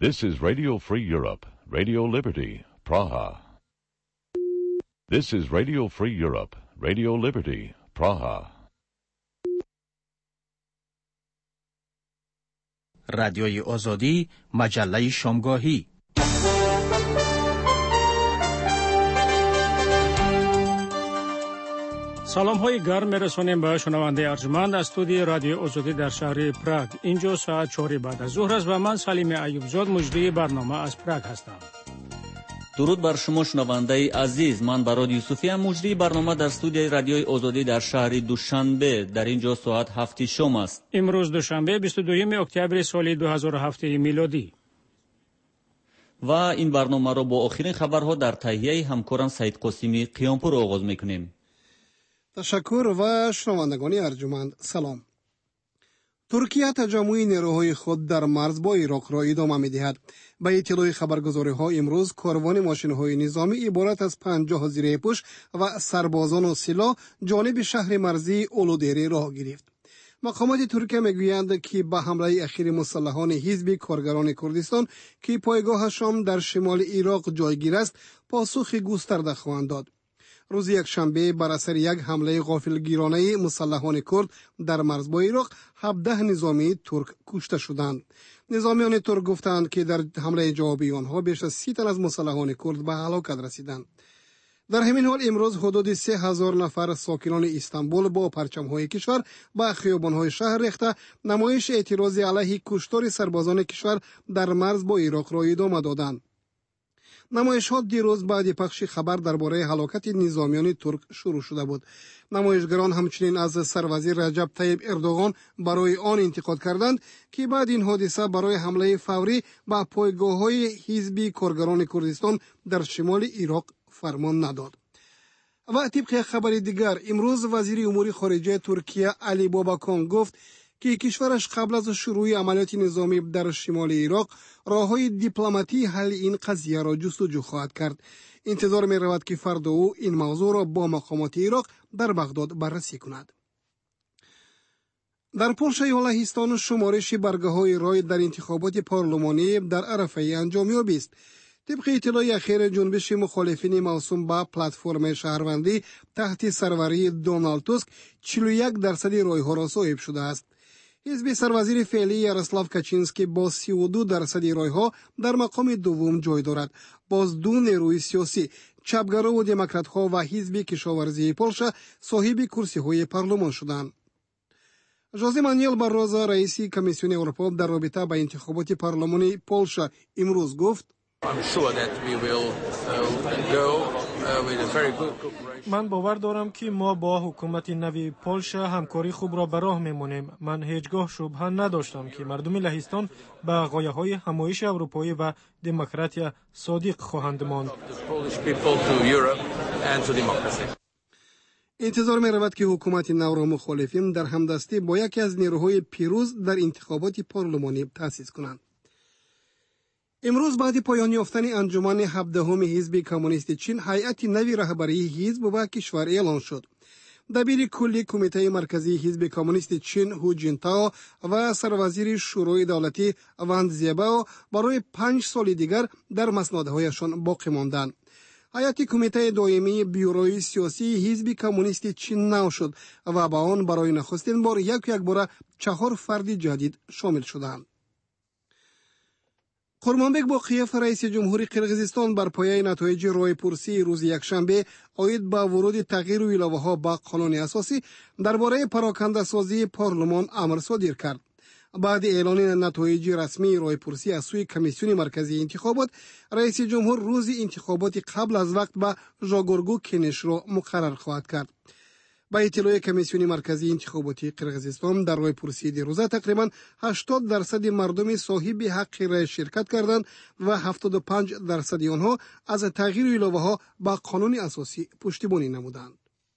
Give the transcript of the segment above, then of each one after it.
This is Radio Free Europe, Radio Liberty, Praha. This is Radio Free Europe, Radio Liberty, Praha. رادیوی آزادی، مجله شامگاهی. سلام های گرم میرسونیم به شنونده ارجمند از استودیوی رادیو آزادی در شهر پراگ. اینجا ساعت 4 بعد از ظهر است و من سلیم ایوبزاد مجری برنامه از پراگ هستم. درود بر شما شنونده عزیز، من براد یوسفی ام مجری برنامه در استودیوی رادیوی آزادی در شهر دوشنبه. در اینجا ساعت 7 شام است. امروز دوشنبه 22 اکتبر سال 2007 میلادی. و این برنامه را با آخرین خبرها در تهیه همکارم سعید قاسمی قیامپور آغاز میکنیم. تشکر و شنوندگان ارجمند، سلام. ترکیه تجمع نیروهای خود در مرز با عراق را ادامه می‌دهد. به اطلاع خبرگزاری‌ها امروز کاروان ماشین‌های نظامی عبارت از 50 زیرپوش و سربازان و سلاح جانب شهر مرزی اولودری راه گرفت. مقامات ترکیه میگویند که به حمله اخیر مسلحان حزب کارگران کردستان که پایگاهشان در شمال عراق جایگیر است پاسخ گسترده خواهند داد. روز یکشنبه بر اثر یک حمله غافلگیرانه مسلحان کرد در مرز با عراق 17 نظامی ترک کشته شدند. نظامیان ترک گفتند که در حمله جوابی آنها بیش از 30 تن از مسلحان کرد به هلاکت رسیدند. در همین حال امروز حدود 3000 نفر ساکنان استانبول با پرچم‌های کشور به خیابان‌های شهر ریخته نمایش اعتراض علیه کشتار سربازان کشور در مرز با عراق را ادامه دادند. نمایش‌ها دیروز بعد پخش خبر درباره هلاکت نظامیان ترک شروع شده بود. نمایشگران همچنین از سروزیر رجب طیب اردوغان برای آن انتقاد کردند که بعد این حادثه برای حمله فوری به پایگاه‌های حزب کارگران کردستان در شمال عراق فرمان نداد. و طبق خبر دیگر امروز وزیر امور خارجه ترکیه علی باباکان گفت که کشورش قبل از شروع عملیات نظامی در شمال عراق راه‌های دیپلماتی حل این قضیه را جستجو خواهد کرد. انتظار می رود که فردا او این موضوع را با مقامات عراق در بغداد بررسی کند. در پولش یا لهستان شمارش برگه‌های رای در انتخابات پارلمانی در عرفه انجام یابی است. طبق اطلاع اخیر جنبش مخالفین موسوم به پلتفرم شهروندی تحت سروری دونالد توسک 41% رای‌ها را صاحب شده است. حزب سروزیر فعلی یاروسلاو کاچینسکی با 32% رای‌ها در مقام دوم جای دارد. باز دو نیروی سیاسی چپگرا و دموکرات‌ها و حزب کشاورزی پولش صاحب کرسی‌های پارلمان شدند. ژوزه مانوئل باروزو رئیس کمیسیون اروپا در رابطه با انتخابات پارلمانی پولش امروز گفت: من باور دارم که ما با حکومت نوی پولش همکاری خوب را به راه میمونیم. من هیچگاه شبهه نداشتم که مردم لهستان به غایه‌های همایش اروپایی و دموکراتیا صادق خواهند ماند. انتظار می رود که حکومت نو را مخالفین در همدستی با یکی از نیروهای پیروز در انتخابات پارلمانی تأسیس کنند. امروز بعد پایان یافتن انجمن 17 حزب کمونیست چین هیئت نوی رهبری حزب و کشور اعلان شد. دبیر کلی کمیته مرکزی حزب کمونیست چین هو جینتائو و سروزیر شورای دولتی وان زیبائو برای 5 سال دیگر در مسندهایشان باقی ماندند. هیئت کمیته دائمی بیوروی سیاسی حزب کمونیست چین نو شد و با آن برای نخستین بار یک باره 4 فرد جدید شامل شدند. قرمانبک باقیف رئیس جمهوری قرقیزستان بر پایه نتایج رای‌پرسی روز یکشنبه عاید به ورود تغییر ایلاوه‌ها به قانون اساسی درباره پراکنده‌سازی پارلمان امر صادر کرد. بعد اعلان نتایج رسمی رای‌پرسی از سوی کمیسیون مرکزی انتخابات، رئیس جمهور روز انتخابات قبل از وقت به ژاگورگو کنش را مقرر خواهد کرد. با اطلاع کمیسیون مرکزی انتخاباتی قرقیزستان در رای‌پرسی دیروزه تقریباً 80% مردم صاحب حق رای شرکت کردند و 75% آنها از تغییر ایلاوه‌ها با قانون اساسی پشتیبانی نمودند.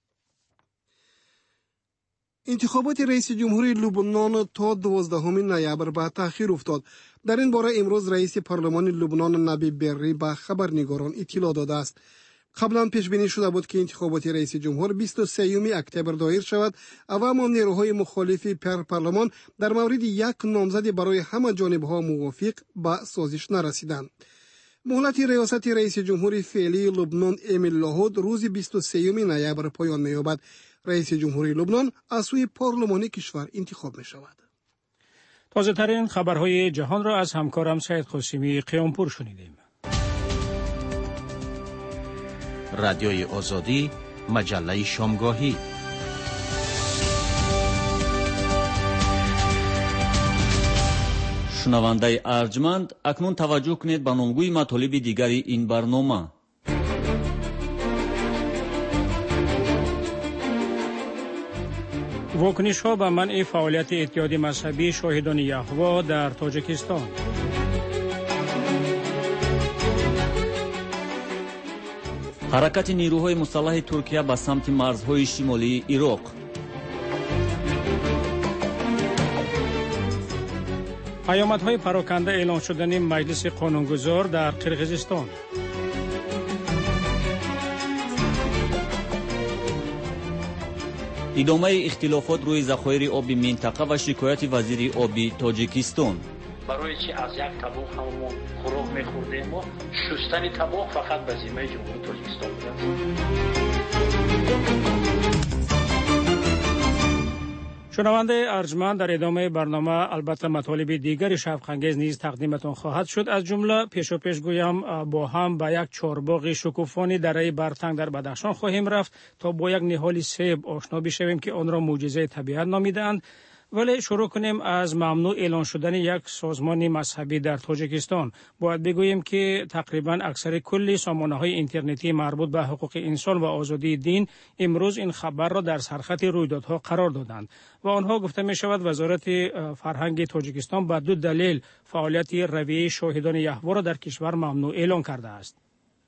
انتخابات رئیس جمهوری لبنان تا 12 نوامبر به تأخیر افتاد. در این باره امروز رئیس پارلمان لبنان نبی بری به خبرنگاران اطلاع داده است. قبلا پیش بینی شده بود که انتخابات رئیس جمهور 23 اکتبر دایر شود و اما نیروهای مخالف پارلمان در مورد یک نامزد برای همه جانبها موافق به سازش نرسیدند. مهلت ریاست رئیس جمهور فعلی لبنان امیل لاهود روز 23 نوامبر پایان می‌یابد. رئیس جمهوری لبنان از سوی پارلمان کشور انتخاب می‌شود. تازه ترین خبرهای جهان را از همکارم سید قاسمی قیامپور شنیدیم. رادیوی آزادی، مجله شامگاهی. شنونده ارجمند، اکنون توجه کنید به نامگوی مطالب دیگری این برنامه. واکنش‌ها به منع فعالیت اتحاد مذهبی شاهدان یهوه در تاجیکستان. حرکت نیروهای مسلح ترکیه به سمت مرزهای شمالی عراق. پیامدهای پراکنده اعلان شدن مجلس قانونگذار در قرقیزستان. ادامه اختلافات روی ذخایر آب منطقه و شکایت وزیر آب تاجیکستان. برای چی از یک طبق همون خوراک می‌خوردیم و شستن طبق فقط به ذمه جمهوری تاجیکستان بود. شنونده ارجمند، در ادامه برنامه البته مطالب دیگری شفق‌انگیز نیز تقدیمتان خواهد شد. از جمله پیش گویم با هم به یک چهارباغ شکوفانی دره برتنگ در بدخشان خواهیم رفت تا با یک نهال سیب آشنا بشویم که آن را معجزه طبیعت نامیدند. ولی شروع کنیم از ممنوع اعلان شدن یک سازمان مذهبی در تاجیکستان. باید بگوییم که تقریبا اکثر کل سامانه‌های اینترنتی مربوط به حقوق انسان و آزادی دین امروز این خبر را در سرخط رویدادها قرار دادند و آنها گفته می شود وزارت فرهنگ تاجیکستان به دو دلیل فعالیت رویه شاهدان یهوه را در کشور ممنوع اعلان کرده است.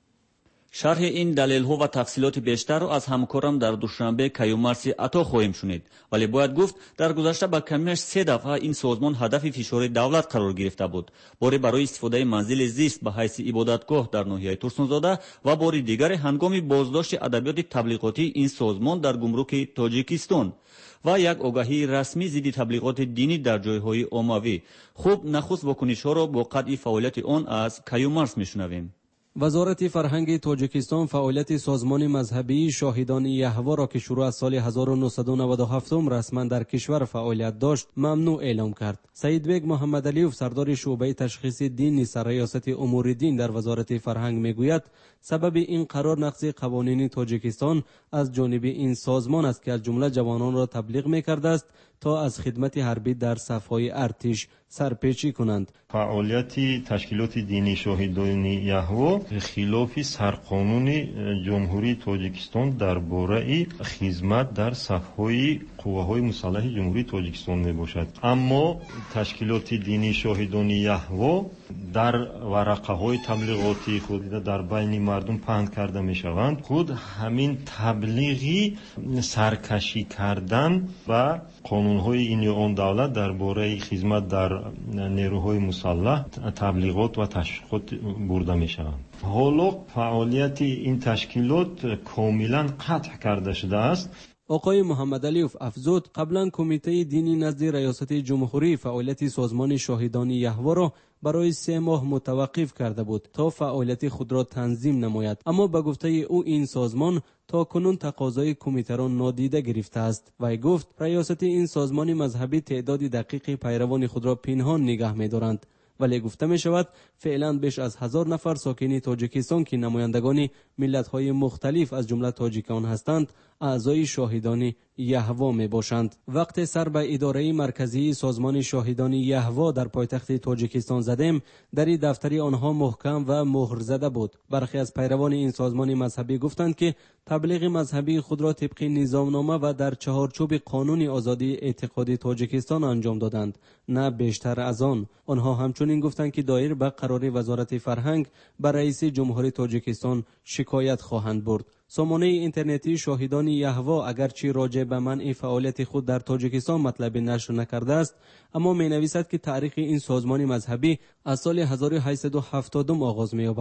شرح این دلیل‌ها و تفصیلات بیشتر را از همکارم در دوشنبه کیومرسی عطا خواهیم شنید. ولی باید گفت در گذشته با کمش 3 دفعه این سازمان هدف فشار دولت قرار گرفته بود. باری برای استفاده منزل زیست به حیث عبادتگاه در ناحیه ترسونزاده و باری دیگر هنگام بازداشت ادبیات تبلیغاتی این سازمان در گمرک تاجیکستان و یک آگاهی رسمی ضد تبلیغات دینی در جایهای عمومی. خوب نخست واکنش‌ها را با قطع فعالیت آن از کیومرس می‌شنویم. وزارت فرهنگ تاجیکستان فعالیت سازمان مذهبی شاهدان یهوه را که شروع از سال 1997 رسما در کشور فعالیت داشت ممنوع اعلام کرد. سید بیگ محمد علیوف سردار شعبه تشخیص دین سرریاست امور دین در وزارت فرهنگ میگوید سبب این قرار نقض قوانین تاجیکستان از جانب این سازمان است که از جمله جوانان را تبلیغ میکرده است تا از خدمت حربی در صفهای ارتش سرپیچی کنند. فعالیت تشکیلات دینی شاهدان یهوه خلاف سرقانون جمهوری تاجیکستان درباره خدمت در صفهای قوه‌های مسلح جمهوری تاجیکستان میباشد. اما تشکیلات دینی شاهدان یهوه در ورقه‌های تبلیغاتی خود در بین مردم پهن کرده میشوند. خود همین تبلیغی سرکشی کردن و قانون‌های این یا آن دولت درباره خدمت در نیروهای مسلح تبلیغات و تشویقات برده میشوند. حالا فعالیت این تشکیلات کاملا قطع کرده شده است. آقای محمد علیوف افزود قبلا کمیته دینی نزد ریاست جمهوری فعالیت سازمان شاهدان یهوه را برای 3 ماه متوقف کرده بود تا فعالیت خود را تنظیم نماید، اما به گفته او این سازمان تا کنون تقاضای کمیته را نادیده گرفته است. وی گفت ریاست این سازمان مذهبی تعداد دقیق پیروان خود را پنهان نگه می‌دارند، ولی گفته می شود فعلا بیش از 1000 نفر ساکن تاجیکستان که نمایندگان ملت‌های مختلف از جمله تاجیکان هستند اعضای شاهدان یهوه می باشند. وقت سر به اداره مرکزی سازمان شاهدان یهوه در پایتخت تاجیکستان زدیم، در دفتر آنها محکم و مهر زده بود. برخی از پیروان این سازمان مذهبی گفتند که تبلیغ مذهبی خود را طبق نظامنامه و در چهارچوب قانون آزادی اعتقاد تاجیکستان انجام دادند، نه بیشتر از آن. آنها همچنین گفتند که دایر به قرار وزارت فرهنگ بر رئیس جمهوری تاجیکستان شکایت خواهند برد. سامانه اینترنتی شاهدان یهوه اگرچه راجع به منع فعالیت خود در تاجیکستان مطلب نشر نکرده است، اما می نویسد که تاریخ این سازمان مذهبی از سال 1870 آغاز می یابد.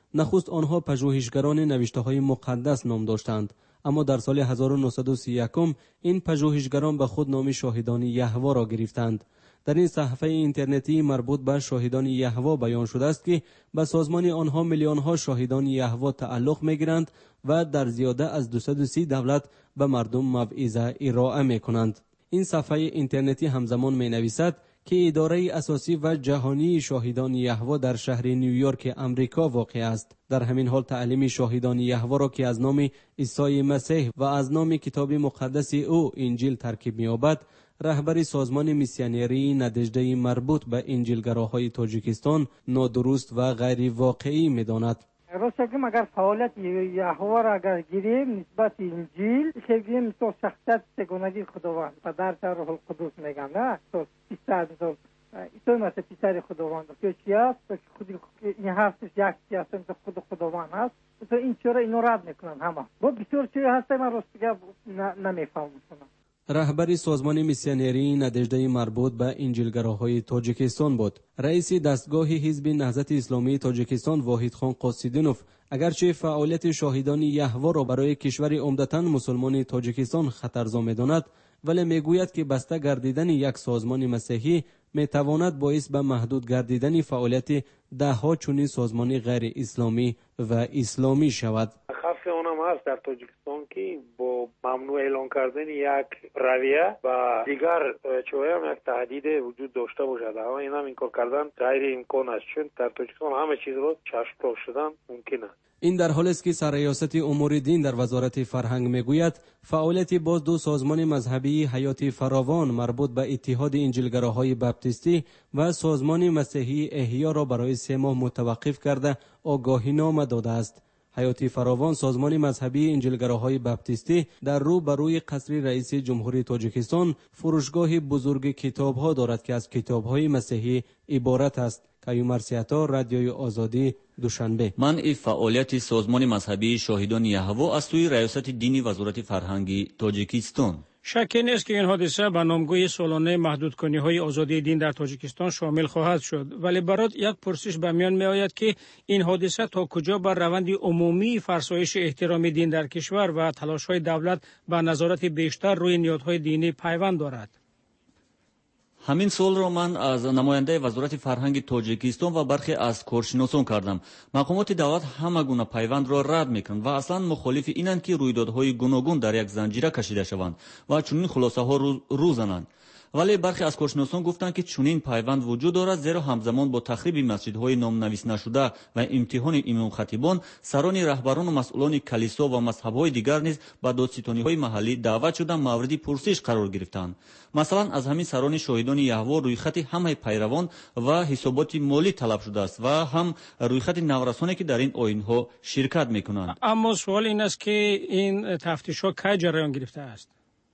نخست آنها پژوهشگران نوشته‌های مقدس نام داشتند، اما در سال 1931 این پژوهشگران به خود نام شاهدان یهوه را گرفتند. در این صفحه اینترنتی مربوط به شاهدان یهوه بیان شده است که به سازمان آنها میلیون‌ها شاهدان یهوه تعلق می‌گیرند و در زیاده از 230 دولت به مردم موعظه ارائه می‌کنند. این صفحه اینترنتی همزمان می‌نویسد که اداره اساسی و جهانی شاهدان یهوه در شهر نیویورک امریکا واقع است. در همین حال تعلیم شاهدان یهوه را که از نام عیسی مسیح و از نام کتاب مقدس او انجیل ترکیب می‌یابد، رهبر سازمان میسیونری ندژده مربوط به انجیلگراهای تاجیکستان نادرست و غیر واقعی می‌داند. راست که اگر فعالیت یهوه را اگر گیریم نسبت انجیل که گیریم تو شخصیت سگونگی خداوند پدر و روح القدس میگن نه تو پسر تو مثل پسر خداوند که چی است خود این هستش یک هستن که خود خداوند هست تو این چرا اینو رد میکنن همه با بسیار چیزی هست من راست نمیفهمم. رهبر سازمان میسیونری ندژده مربوط به انجیلگراهای تاجیکستان بود. رئیس دستگاه حزب نهضت اسلامی تاجیکستان واحدخان قاصدینوف اگرچه فعالیت شاهدان یهوه را برای کشور عمدتاً مسلمان تاجیکستان خطرزا می‌داند، ولی میگوید که بسته گردیدن یک سازمان مسیحی میتواند باعث به محدود گردیدن فعالیت ده‌ها چنین سازمان غیر اسلامی و اسلامی شود. خاصه اونم هست در تاجیکستان که با ممنوع اعلان کردن یک رویه و دیگر چویم یک تهدید وجود داشته باشد. اما این هم این کار کردن غیر امکان است، چون در تاجیکستان همه چیز رو چشم‌دار شدن ممکنه. این در حالی است که سرریاست امور دین در وزارت فرهنگ میگوید فعالیت باز دو سازمان مذهبی حیات فراوان مربوط به اتحاد انجیلگراهای بپتیستی و سازمان مسیحی احیا را برای 3 ماه متوقف کرده آگاهی نامه داده است. حیات فراوان سازمان مذهبی انجیلگراهای بپتیستی در رو بر روی قصر رئیس جمهوری تاجیکستان فروشگاه بزرگ کتاب‌ها دارد که از کتاب‌های مسیحی عبارت است. کیومرث عطا، رادیوی آزادی، دوشنبه. منع فعالیت سازمان مذهبی شاهدان یهوه از سوی ریاست دینی وزارت فرهنگی تاجیکستان. شکی نیست که این حادثه به نامگوی سالانه محدودکنی‌های آزادی دین در تاجیکستان شامل خواهد شد، ولی برات یک پرسش به میان میآید که این حادثه تا کجا بر روند عمومی فرسایش احترام دین در کشور و تلاش‌های دولت به نظارت بیشتر روی نهادهای دینی پیوند دارد. همین سوال را من از نماینده وزارت فرهنگ تاجیکستان و برخی از کارشناسان کردم. مقامات دولت همه گونه پیوند را رد میکنند و اصلا مخالف اینند که رویدادهای گوناگون در یک زنجیره کشیده شوند و چنین خلاصه ها رو زنند. ولی برخی از کارشناسان گفتند که چنین پیوند وجود دارد، زیرا همزمان با تخریب مسجدهای نامنویس نشده و امتحان امام خطیبان، سران رهبران و مسئولان کلیسا و مذهب‌های دیگر نیز به دادستانی‌های محلی دعوت شده مورد پرسش قرار گرفتند. مثلا از همین سران شاهدان یهوه رویخط همه پیروان و حسابات مالی طلب شده است و هم رویخط نورسانی که در این آیین‌ها شرکت می‌کنند. اما سوال این است که این تفتیش‌ها کی جریان گرفته است؟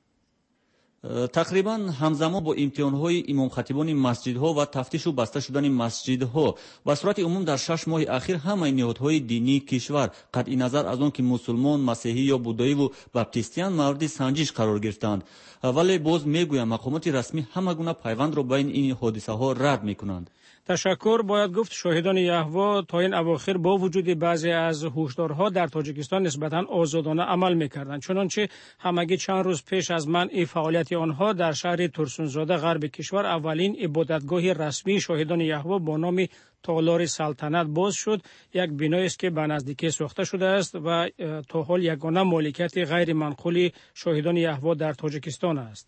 تقریبا همزمان با امتحان‌های امام خطیبان مسجدها و تفتیش و بسته شدن مسجدها به صورت عموم در 6 ماه اخیر همه نهادهای دینی کشور قطع نظر از آن که مسلمان، مسیحی یا بودایی و بپتیستیان مورد سنجش قرار گرفتند، ولی باز میگویم مقامات رسمی همه گونه پیوند را بین این حادثه ها رد میکنند. تشکر. باید گفت شاهدان یهوه تا این اواخر با وجود بعضی از هشدارها در تاجیکستان نسبتاً آزادانه عمل میکردند، چنانچه همگی چند روز پیش از منع فعالیت آنها در شهر ترسونزاده غرب کشور اولین عبادتگاه رسمی شاهدان یهوه با نام تالار سلطنت باز شد. یک بنایی است که به نزدیکی ساخته شده است و تا حال یگانه مالکیت غیر منقول شاهدان یهوه در تاجیکستان است.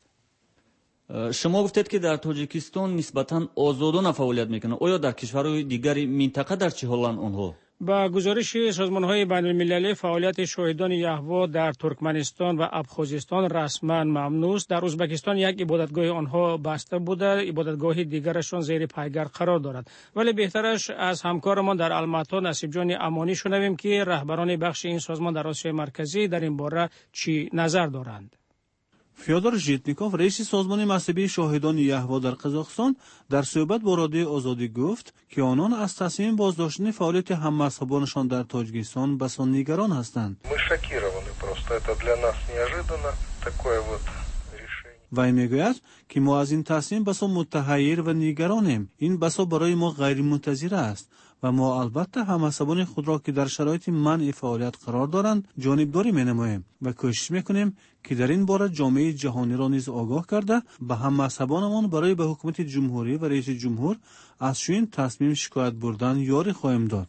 شما گفتید که در تاجیکستان نسبتاً آزادانه فعالیت میکنند. آیا در کشورهای دیگر منطقه در چه حالند آنها؟ با گزارش سازمان‌های بین‌المللی فعالیت شاهدان یهوه در ترکمنستان و ابخازستان رسما ممنوع است. در ازبکستان یک عبادتگاه آنها بسته بوده، عبادتگاه دیگرشان زیر پایگار قرار دارد. ولی بهترش از همکارمان در الماتا نصیب جان امانی شنویم که رهبران بخش این سازمان در آسیای مرکزی در این باره چی نظر دارند. فیودور ژیتنیکوف رئیس سازمان مذهبی شاهدان یهوه در قزاقستان در صحبت با رادیو آزادی گفت که آنان از تصمیم بازداشتن فعالیت هم مذهبانشان در تاجیکستان بسیار نگران هستند. وی میگوید که ما از این تصمیم بسا متحیر و نگرانیم. این بسا برای ما غیر منتظره است و ما البته همعصبان خود را که در شرایط منع فعالیت قرار دارند جانبداری می‌نماییم و کوشش می‌کنیم که در این باره جامعه جهانی را نیز آگاه کرده به همعصبانمان برای به حکومت جمهوری و رئیس جمهور از چنین تصمیم شکایت بردن یاری خواهیم داد.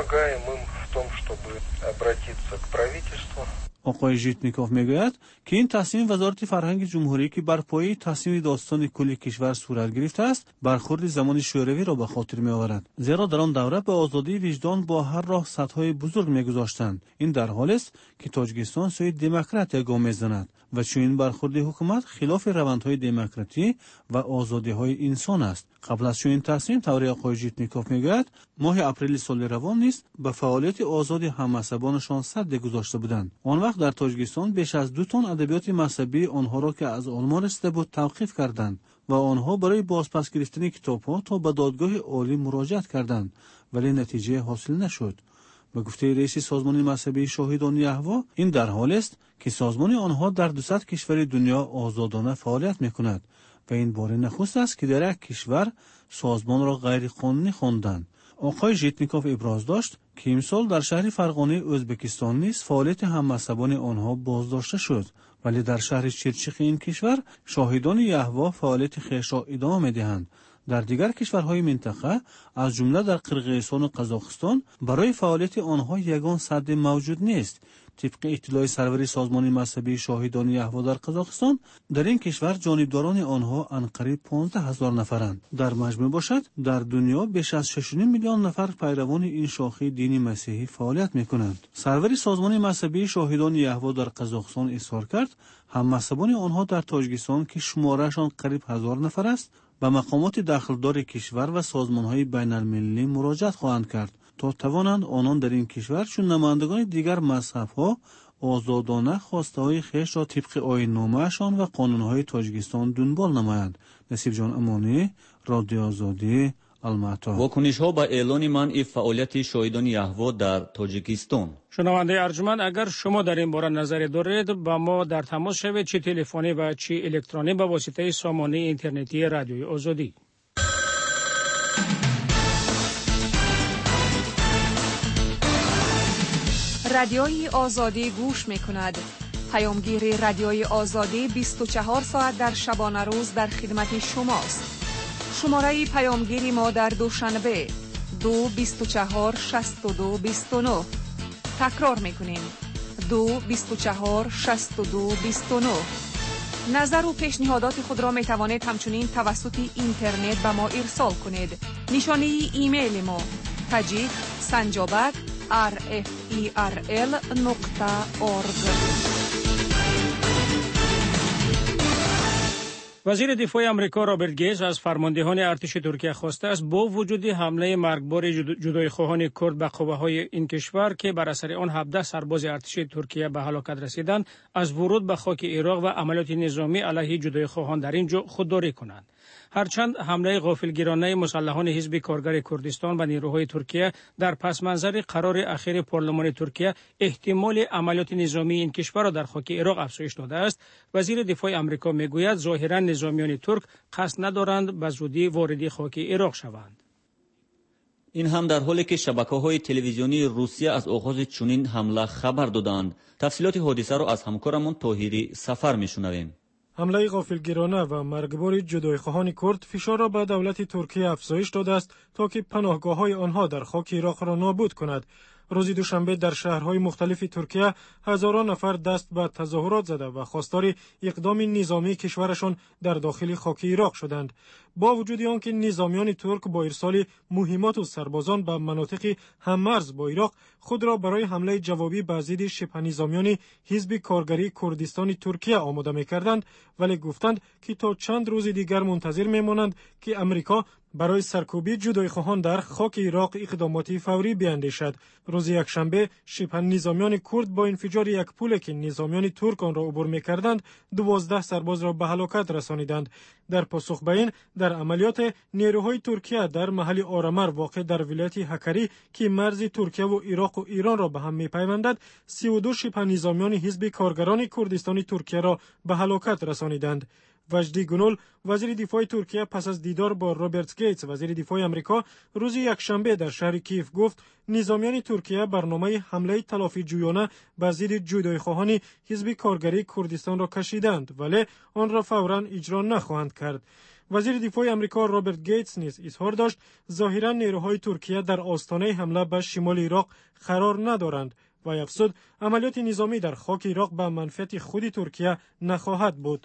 آقای ژیتنیکوف میگوید که این تصمیم وزارت فرهنگ جمهوری که بر پایه تصمیم داستان کلی کشور صورت گرفته است برخورد زمان شوروی را به خاطر میآورد، زیرا در آن دوره به آزادی وجدان با هر راه سدهای بزرگ میگذاشتند. این در حالی است که تاجیکستان سوی دموکراسی گام میزند و چنین برخورد حکومت خلاف روندهای دموکراسی و آزادی‌های انسان است. قبل از چنین تصمیم طوری آقای ژیتنیکوف میگوید ماه اپریل سال روان نیست به فعالیت آزاد همعصبانشان سد گذاشته بودند. آن وقت در تاجیکستان بیش از 2 تن ادبیات مذهبی آنها را که از آلمان رسیده بود توقیف کردند و آنها برای بازپس گرفتن کتاب‌ها تا به دادگاه عالی مراجعه کردند ولی نتیجه حاصل نشد. به گفته رئیس سازمان مذهبی شاهدان یهوه این در حالی است که سازمان آنها در 200 کشور دنیا آزادانه فعالیت می‌کند و این بار نخست است که در یک کشور سازمان را غیر قانونی خواندند. آقای ژیتنیکوف ابراز داشت که امسال در شهر فرغانه ازبکستان نیز فعالیت همعصبان آنها بازداشته شد ولی در شهر چرچیق این کشور شاهدان یهوه فعالیت خویش را ادامه می‌دهند. در دیگر کشورهای منطقه از جمله در قرقیزستان و قزاقستان برای فعالیت آنها یگان سد موجود نیست. طبق اطلاع سروری سازمان مذهبی شاهدان یهوه در قزاقستان در این کشور جانبداران آنها انقریب 15,000 نفرند. در مجموع باشد در دنیا بیش از 6.5 میلیون نفر پیروان این شاخه دینی مسیحی فعالیت میکنند. سروری سازمان مذهبی شاهدان یهوه در قزاقستان اظهار کرد هممذهبان آنها در تاجیکستان که شمارهشان قریب 1000 نفر است به مقامات دخلدار کشور و سازمان‌های بین‌المللی مراجعه خواهند کرد تا توانند آنان در این کشور چون نمایندگان دیگر مذهب‌ها آزادانه خواسته‌های خویش را طبق آیین‌نامه‌شان و قانون‌های تاجیکستان دنبال نمایند. نصیب جان امانی، رادیو آزادی، الماتا. واکنش‌ها به اعلان منع فعالیت شاهدان یهوه در تاجیکستان. شنونده ارجمند اگر شما در این باره نظری دارید با ما در تماس شوید چه تلفنی و چه الکترونی به واسطه سامانه اینترنتی رادیوی آزادی. رادیوی آزادی گوش می‌کند. پیامگیر رادیوی آزادی 24 ساعت در شبانه روز در خدمت شماست. شماره پیامگیری ما در دوشنبه 224 62 29. تکرار می‌کنیم 224 62 29. نظر و پیشنهادات خود را می‌توانید همچنین توسط اینترنت به ما ارسال کنید. نشانه ایمیل ما tajik@rferl.org. وزیر دفاع امریکا رابرت گیز از فرماندهان ارتش ترکیه خواسته است با وجود حمله مرگبار جدایخواهان کرد به قوه‌های این کشور که بر اثر آن 17 سرباز ارتش ترکیه به هلاکت رسیدند از ورود به خاک عراق و عملیات نظامی علیه جدایخواهان در اینجا خودداری کنند. هرچند حمله غافلگیرانه مسلحان حزب کارگر کردستان و نیروهای ترکیه در پس منظر قرار اخیر پارلمان ترکیه احتمال عملیات نظامی این کشور را در خاک عراق افزایش داده است، وزیر دفاع امریکا میگوید ظاهرا نظامیان ترک قصد ندارند به زودی وارد خاک عراق شوند. این هم در حالی که شبکه‌های تلویزیونی روسیه از آغاز چنین حمله خبر دادند. تفصیلات حادثه را از همکارمان طاهری سفر میشنویم. حمله غافلگیرانه و مرگبار جدایخواهان کرد فشار را به دولت ترکیه افزایش داده است تا که پناهگاه‌های آنها در خاک عراق را نابود کند. روز دوشنبه در شهرهای مختلف ترکیه هزاران نفر دست به تظاهرات زده و خواستار اقدام نظامی کشورشان در داخل خاک عراق شدند. با وجود آنکه نظامیان ترک با ارسال مهمات و سربازان به مناطق هممرز با عراق خود را برای حمله جوابی به ضد شبه نظامیان حزب کارگری کردستان ترکیه آماده می‌کردند، ولی گفتند که تا چند روز دیگر منتظر می‌مانند که امریکا برای سرکوبی جدایخواهان در خاک عراق اقدامات فوری بیاندیشد. روز یکشنبه شبه نظامیان کرد با انفجار یک پل که نظامیان ترک آن را عبور می‌کردند 12 سرباز را به هلاکت رسانیدند. در پاسخ به این در عملیات نیروهای ترکیه در محل آرامر واقع در ولایت هکری که مرز ترکیه و عراق و ایران را به هم می‌پیوندد 32 شبه نظامیان حزب کارگران کردستان ترکیه را به هلاکت رسانیدند. وجدی گنول وزیر دفاع ترکیه پس از دیدار با روبرت گیتس وزیر دفاع آمریکا روز یکشنبه در شهر کیف گفت نظامیان ترکیه برنامه حمله تلافی جویانه به ضد جدایی‌خواهان حزب کارگری کردستان را کشیدند ولی آن را فوراً اجرا نخواهند کرد. وزیر دفاع آمریکا روبرت گیتس نیز اظهار داشت ظاهراً نیروهای ترکیه در آستانه حمله به شمال عراق قرار ندارند و افزود عملیات نظامی در خاک عراق به منفعت خود ترکیه نخواهد بود.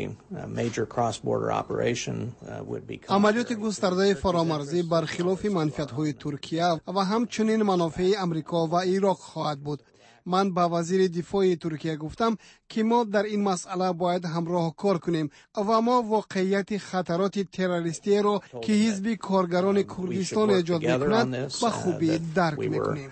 عملیات گسترده فرامرزی برخلاف منفعت‌های ترکیه و همچنین منافع آمریکا و عراق خواهد بود. من با وزیر دفاع ترکیه گفتم که ما در این مسئله باید همراه کار کنیم و ما واقعیت خطرات تروریستی را که حزب کارگران کردستان ایجاد می‌کند به خوبی درک می‌کنیم.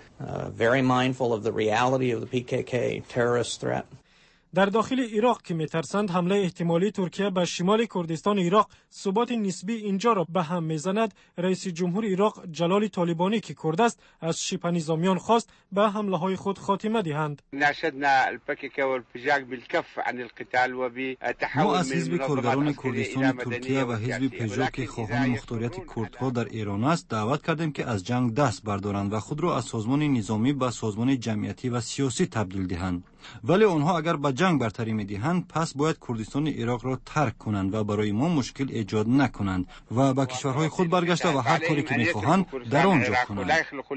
در داخل عراق که می‌ترسند حمله احتمالی ترکیه به شمال کردستان عراق ثبات نسبی اینجا را به هم می‌زند، رئیس جمهور عراق جلال طالبانی که کرد است از شبه نظامیان خواست به حمله‌های خود خاتمه دهند. ما از حزب کارگران کردستان ترکیه و حزب پژو که خواهان مختاریت کردها در ایران است دعوت کردیم که از جنگ دست بردارند و خود را از سازمان نظامی به سازمان جمعیتی و سیاسی تبدیل دهند. ولی آنها اگر به جنگ برتری می‌دهند پس باید کردستان عراق را ترک کنند و برای ما مشکل ایجاد نکنند و به کشورهای خود برگشته و هر کاری که می‌خواهند در آنجا کنند.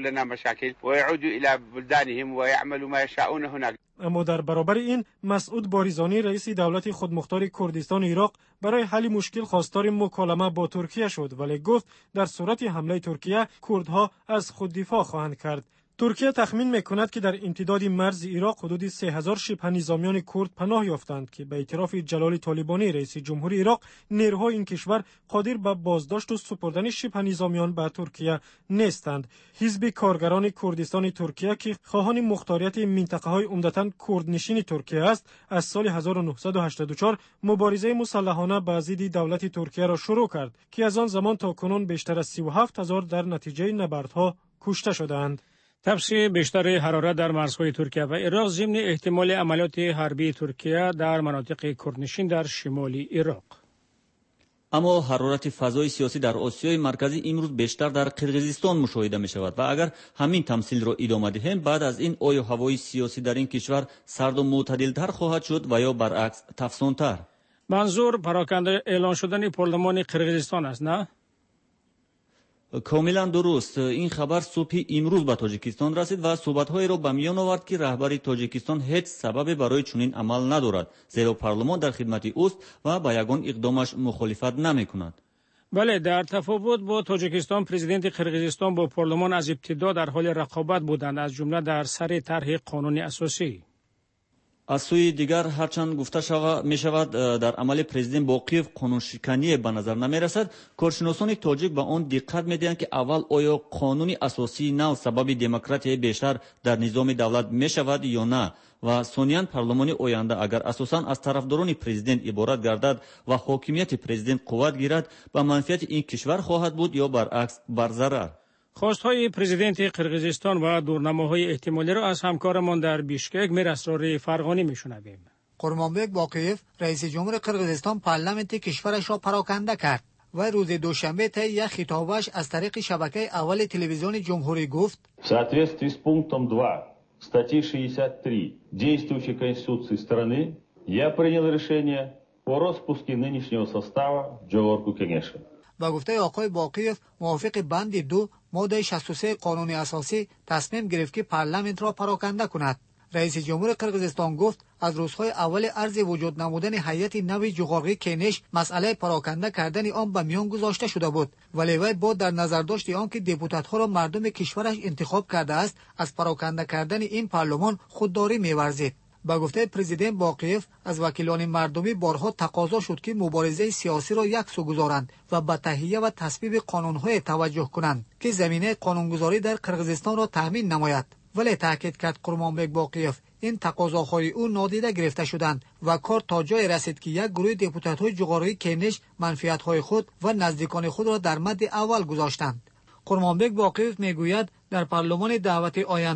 اما در برابر این مسعود باریزانی رئیس دولت خودمختار کردستان عراق برای حل مشکل خواستار مکالمه با ترکیه شد ولی گفت در صورت حمله ترکیه کردها از خود دفاع خواهند کرد. ترکیه تخمین می‌کند که در امتداد مرز عراق حدود 3000 شبه نظامیان کرد پناه یافتند که به اعتراف جلال طالبانی رئیس جمهور عراق نیروهای این کشور قادر به بازداشت و سپردن شبه نظامیان به ترکیه نیستند. حزب کارگران کردستان ترکیه که خواهان مختاریت منطقه‌های عمدتاً کردنشین ترکیه است از سال 1984 مبارزه مسلحانه به ضد دولت ترکیه را شروع کرد که از آن زمان تا کنون بیشتر از 37000 در نتیجه نبردها کشته شدند. تفشی بیشتر حرارت در مرزهای ترکیه و عراق ضمن احتمال عملیات حربی ترکیه در مناطق کردنشین در شمال عراق. اما حرارت فضای سیاسی در آسیای مرکزی امروز بیشتر در قرقیزستان مشاهده می شود و اگر همین تمثیل را ادامه دهیم بعد از این آیا هوای سیاسی در این کشور سرد و معتدل‌تر خواهد شد و یا برعکس تفسون‌تر؟ منظور پراکنده اعلان شدن پارلمان قرقیزستان است نه؟ کاملا درست. این خبر صبح امروز به تاجیکستان رسید و صحبت‌های را به میان آورد که رهبر تاجیکستان هیچ سبب برای چنین عمل ندارد زیرا پارلمان در خدمت اوست و با یگان اقدامش مخالفت نمی‌کند. بله، در تفاوت با تاجیکستان پرزیدنت قرقیزستان با پارلمان از ابتدا در حال رقابت بودند از جمله در سر طرح قانون اساسی. از سوی دیگر هرچند گفته می شود در عمل پرزیدنت باقیف قانونشکنی به نظر نمی رسد، کارشناسان تاجیک به آن دقت می دهند که اول آیا قانون اساسی نو سبب دموکراسی بیشتر در نظام دولت می شود یا نه و ثانیاً پارلمان آینده اگر اساساً از طرفداران پرزیدنت عبارت گردد و حاکمیت پرزیدنت قوت گیرد به منفعت این کشور خواهد بود یا برعکس بر ضرر. خواستهای پرزیدنت قرقیزستان و دورنماهای احتمالی را از همکارمان در بیشکک میر اسرار فرغانی میشنویم. قرمانبک باقیف رئیس جمهور قرقیزستان پارلمانت کشورش را پراکنده کرد و روز دوشنبه طی یک خطابش از طریق شبکه اول تلویزیون جمهوری گفت В соответствии с пунктом 2 статьи 63 действующей Конституции страны я принял решение о распуске нынешнего состава Джаварку Кенеша. با گفته آقای باقیف موافق بند 2 ماده 63 قانون اساسی تصمیم گرفت که پارلمان را پراکنده کند. رئیس جمهور قرقیزستان گفت از روزهای اول عرض وجود نمودن هیئت نو جغرافی کنش مسئله پراکنده کردن آن به میان گذاشته شده بود ولی وی با در نظر داشت آن که دپوتات‌ها را مردم کشورش انتخاب کرده است از پراکنده کردن این پارلمان خودداری می‌ورزید. با گفته پرزیدنت باقیف از وکیلان مردمی بارها تقاضا شد که مبارزه سیاسی را یک سو گذارند و به تهیه و تصویب قانون‌های توجه کنند که زمینه قانونگذاری در قرقیزستان را تامین نماید. ولی تاکید کرد قرمانبک باقیف این تقاضاهای او نادیده گرفته شدند و کار تا جای رسید که یک گروه دپوتات‌های جغرافی کنش منفعت‌های خود و نزدیکان خود را در مد اول گذاشتند. قرمانبک باقیف میگوید در پارلمان دعوت آینده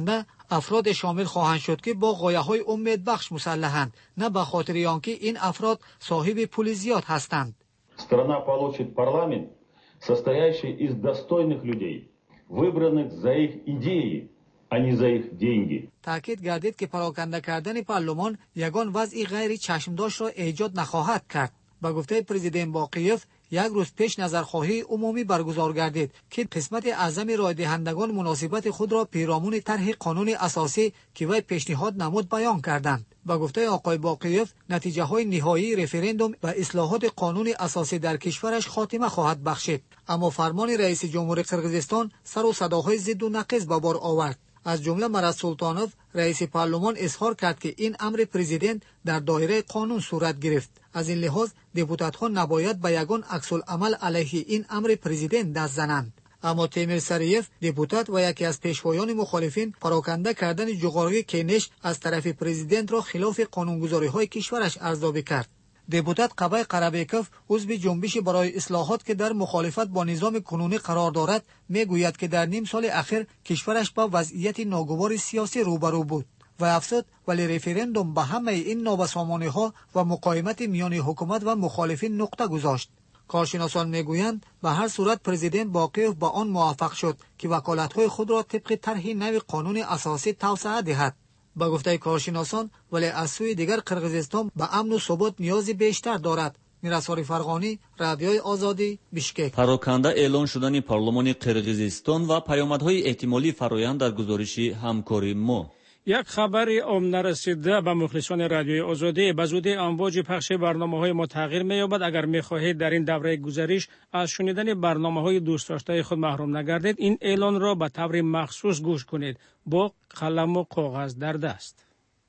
افراد شامل خواهند شد که با غایه‌های امیدبخش مسلحند، نه به خاطر آنکه این افراد صاحب پول زیاد هستند. Страна получит парламент, состоящий из достойных людей, выбранных за их идеи, а не за их деньги. تأکید گردید که پراکنده کردن پارلمان یگان وضع غیر چشمداش را ایجاد نخواهد کرد. با گفته پرزیدنت باقیف، یک روز پیش نظرخواهی عمومی برگزار گردید که قسمت اعظم رای دهندگان مناسبت خود را پیرامون طرح قانون اساسی که وی پیشنهاد نمود بیان کردند. با گفته آقای باقیف، نتیجه های نهایی رفراندوم و اصلاحات قانون اساسی در کشورش خاتمه خواهد بخشید. اما فرمان رئیس جمهور قرقیزستان سر و صداهای ضد و نقیض به بار آورد. از جمله مراد سلطانوف رئیس پارلمان اظهار کرد که این امر پرزیدنت در دایره قانون صورت گرفت. از این لحاظ دپوتات‌ها نباید به یگان عکس‌العمل علیه این امر پرزیدنت دست زنند. اما تیمور سریف دپوتات و یکی از پیشوایان مخالفین پراکنده کردن جغرافی کینش از طرف پرزیدنت را خلاف قانونگذاری‌های کشورش ارزیابی کرد. دپوتات قبای قربیکوف عضو جنبش برای اصلاحات که در مخالفت با نظام کنونی قرار دارد میگوید که در نیم سال اخیر کشورش با وضعیت ناگوار سیاسی روبرو بود و افزود ولی رفراندوم به همه این نابسامانی‌ها و مقاومت میان حکومت و مخالفین نقطه گذاشت. کارشناسان میگویند به هر صورت پرزیدنت باقیف با آن موفق شد که وکالت‌های خود را طبق طرح نو قانون اساسی توسعه دهد. با گفته کارشناسان ولی از سوی دیگر قرقیزستان به امن و ثبات نیازی بیشتر دارد. میرسوار فرغانی، رادیوی آزادی، بیشکک. پراکنده اعلان شدن پارلمان قرقیزستان و پیامدهای احتمالی فرآیند در گزارش همکاری ما. یک خبری عمده رسیده به مخلصان رادیوی آزادی. به زودی امواج پخش برنامه‌های ما تغییر می‌یابد. اگر می‌خواهید در این دوره گذشته از شنیدن برنامه‌های دوست داشته خود محروم نگردید، این اعلان را به طور مخصوص گوش کنید با قلم و کاغذ در دست.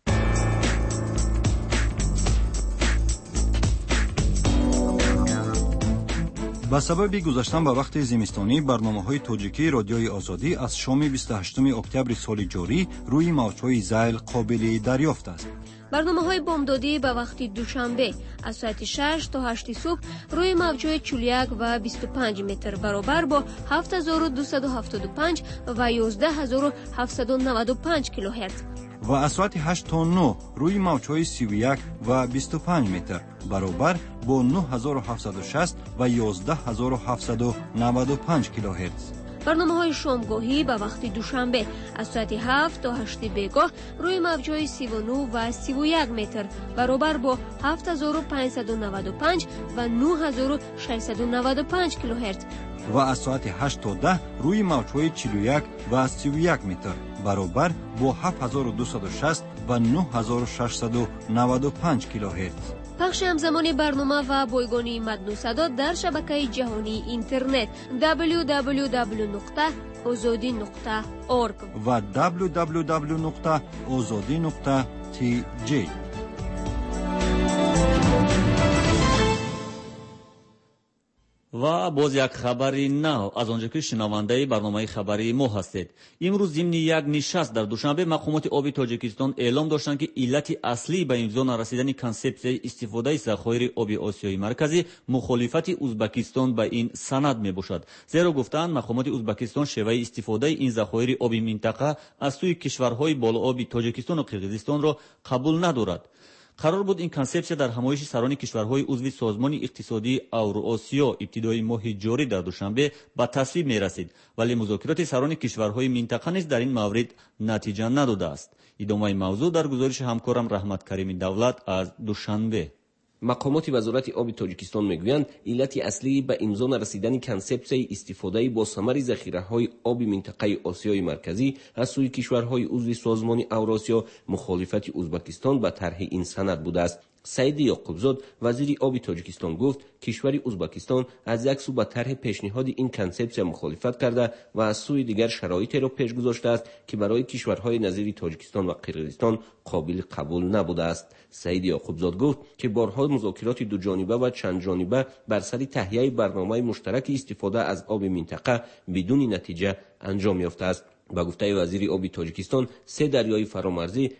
با سبب گذشتن به وقت زمستانی برنامه‌های توجیکی رادیوی آزادی از شام 28 اکتبر سال جاری روی موج‌های زیل قابل دریافت است. برنامه‌های بامدادی به وقت دوشنبه از ساعت 6 تا 8 صبح روی موج‌های 41 و 25 متر برابر با 7275 و 11795 کیلوهرتز و از ساعت 8 تا 9 روی موج‌های 31 و 25 متر برابر با 9760 و 11795 کیلوهرتز. برنامه‌های شامگاهی به وقت دوشنبه از ساعت 7 تا 8 بیگاه روی موج‌های 39 و 31 متر برابر با 7595 و 9695 کیلوهرتز و از ساعت 8 تا 10 روی موج‌های 41 و 31 متر برابر با 7260 و 9695 کیلوهرتز. پخش همزمان برنامه و بایگانی متن و صدا در شبکه جهانی اینترنت www.azadi.org و www.azadi.tj. و باز یک خبری نو از آنجا که شنونده برنامه خبری ما هستید. امروز ضمن یک نشست در دوشنبه مقامات آبی تاجیکستان اعلام داشتند که علت اصلی به امضا نرسیدن کنسپسیای استفاده ذخایر آبی آسیای مرکزی مخالفت ازبکستان به این سند میباشد. زیرا گفتند مقامات ازبکستان شیوه استفاده این ذخایر آبی منطقه از سوی کشورهای بالآبی تاجیکستان و قرقیزستان را قبول ندارد. قرار بود این کنسپسیا در همایش سران کشورهای عضو سازمان اقتصادی اوراسیا ابتدای ماه جاری در دوشنبه به تصویب می رسید، ولی مذاکرات سران کشورهای منطقه نیز در این مورد نتیجه نداده است. ادامه موضوع در گزارش همکارم رحمت کریم دولت از دوشنبه. مقامات وزارت آب تاجیکستان میگویند علت اصلی به امضا نرسیدن کنسپسیای استفاده با ثمر ذخیره‌های آب منطقه آسیای مرکزی از سوی کشورهای عضو سازمان اوراسیا مخالفت ازبکستان به طرح این سند بوده است. سعید یعقوبزاد وزیر آب تاجیکستان گفت کشور ازبکستان از یک سو به طرح پیشنهاد این کنسپسیا مخالفت کرده و از سوی دیگر شرایطی را پیش گذاشته است که برای کشورهای نظیر تاجیکستان و قرقیزستان قابل قبول نبوده است. سعید یعقوبزاد گفت که بارها مذاکرات دو جانبه و چند جانبه بر سر تهیه برنامه مشترک استفاده از آب منطقه بدون نتیجه انجام یافته است. با گفته وزیر آب تاجیکستان 3 دریای فرامرزی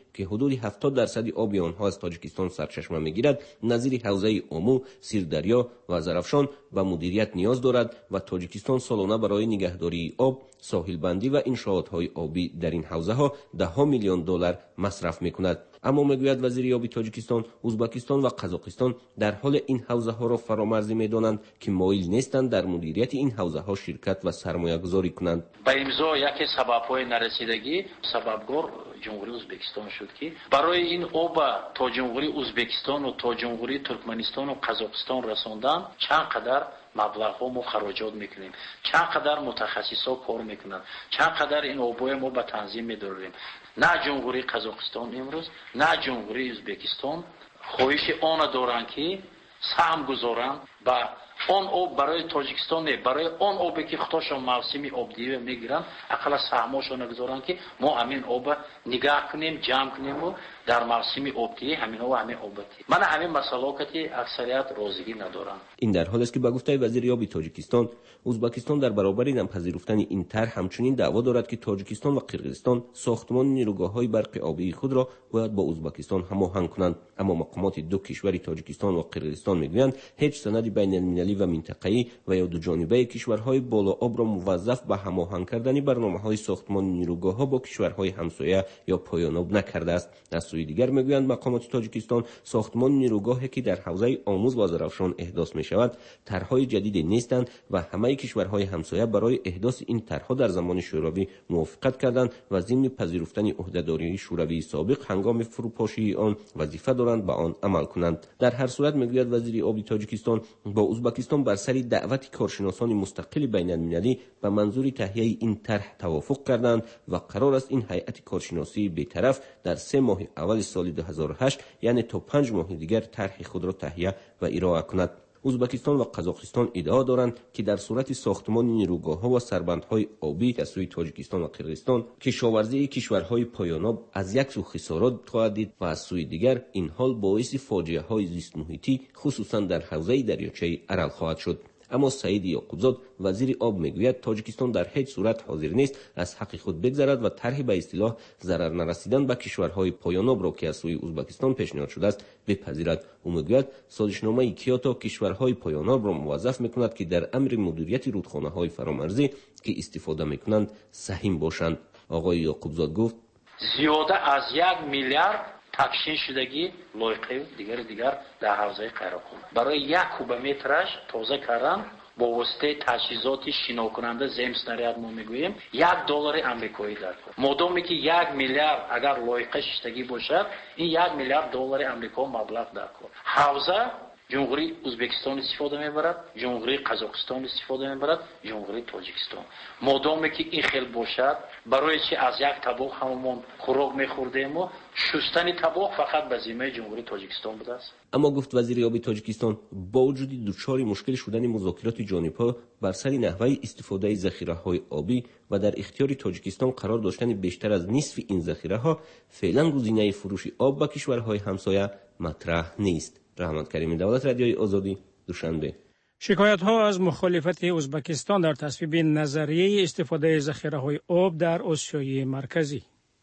که حدود 70% آب آنها از تاجیکستان سرچشمه میگیرد نظیر حوزه اومو، سیردریا و زرافشان و مدیریت نیاز دارد و تاجیکستان سالانه برای نگهداری آب، ساحل بندی و انشاءات‌های آبی در این حوزه ها $10 میلیون مصرف میکند. اما میگوید وزیر آبی تاجیکستان، ازبکستان و قزاقستان در حال این حوزه ها را فرامرزی میدانند که مایل نیستند در مدیریت این حوزه ها شرکت و سرمایه گذاری کنند. با امضا یکی سبب‌های نرسیدگی سببگار جمهوری ازبکستان شد که برای این آب تا جمهوری ازبکستان و تا جمهوری ترکمنستان و قزاقستان رساندن چند قدر مبلغ ما خراجات میکنیم، چند قدر متخصصا کار میکنند، چند قدر این آبای ما به تنظیم میداریم. نه جمهوری قزاقستان امروز نه جمهوری ازبکستان خواهش آن دارند که سهم گذارند با آن آب برای تاجیکستان، برای آن آبی که خودشان موسمی آبدیوی میگیرن اقلا سهماشون نگذارن که ما همین آب نگاه کنیم، جمع کنیم و در موسمی آبدیوی همین و همین آبتی. من همین مسائلاتی اکثریت راضی ندارن. این در حالی است که با گفته وزیر آبی تاجیکستان، ازبکستان در برابر نپذیرفتن این طرح همچنین دعوا دارد که تاجیکستان و قرقیزستان ساختمان نیروگاه‌های برق آبی خود را باید با ازبکستان هماهنگ کنند. اما مقامات دو کشور تاجیکستان و قرقیزستان میگویند هیچ سند بین‌المللی و منطقه‌ای و یا دو جانبه کشورهای بالا آب را موظف به هماهنگ کردن برنامه‌های ساختمان نیروگاه‌ها با کشورهای همسایه یا پایان آب نکرده است. از سوی دیگر میگویند مقامات تاجیکستان ساختمان نیروگاهی که در حوزه آموز و زرافشان احداث می‌شود طرح‌های جدید نیستند و همه کشورهای همسایه برای احداث این طرح‌ها در زمان شوروی موافقت کردند و ضمن پذیرفتن عهده‌داری شوروی سابق هنگام فروپاشی آن وظیفه دارند به آن عمل کنند. در هر صورت میگوید وزیر آبی تاجیکستان با ازبکستان بر سر دعوت کارشناسان مستقل بین‌المللی به منظور تهیه این طرح توافق کردند و قرار است این هیئت کارشناسی بی‌طرف در 3 ماه اول سال 2008 یعنی تا 5 ماه دیگر طرح خود را تهیه و ارائه کند. ازبکستان و قزاقستان ادعا دارند که در صورت ساختمان نیروگاه‌ها و سربندهای آبی از سوی تاجیکستان و قرقیزستان کشاورزی کشورهای پایان‌آب از یک سو خسارات خواهد دید و از سوی دیگر این حال باعث فاجعه‌های زیست محیطی خصوصا در حوزه دریاچه ارل خواهد شد. اما سعید یعقوبزاد وزیر آب میگوید تاجیکستان در هیچ صورت حاضر نیست از حق خود بگذرد و طرح به اصطلاح ضرر نرسیدن به کشورهای پایان آب را که از سوی ازبکستان پیشنهاد شده است بپذیرد. او میگوید سازشنامه کیوتو کشورهای پایان آب را موظف میکند که در امر مدیریت رودخانه‌های فرامرزی که استفاده میکنند سهم باشند. آقای یعقوبزاد گفت زیاده از 1 میلیارد تکشین شدگی لایقه دیگر در حوزه قیراقون برای 1 کوبمترش تازه کردن با واسطه تجهیزات شنا کننده زم سناریاد ما میگوییم $1 آمریکایی در مادامی که 1 میلیارد اگر لایقه شدگی باشد این $1 میلیارد آمریکا مبلغ در حوزه جمهوری ازبکستان استفاده میبرد، جمهوری قزاقستان استفاده میبرد، جمهوری تاجیکستان. مادامی که این خیل باشد برای چی از یک طبق همون خوراک میخوردیم و شستن طبق فقط به ذمه جمهوری تاجیکستان بوده است. اما گفت وزیر آبی تاجیکستان با وجود دچار مشکل شدن مذاکرات جانبها بر سر نحوه استفاده ذخیره‌های آبی و در اختیار تاجیکستان قرار داشتن بیشتر از نصف این ذخیره‌ها فعلا گزینه فروش آب به کشورهای همسایه مطرح نیست. رحمت کریمی، دولت رادیوی آزادی، دوشنبه. شکایت ها از مخالفت ازبکستان در تصویب نظریه استفاده ذخیره های آب در آسیای مرکزی.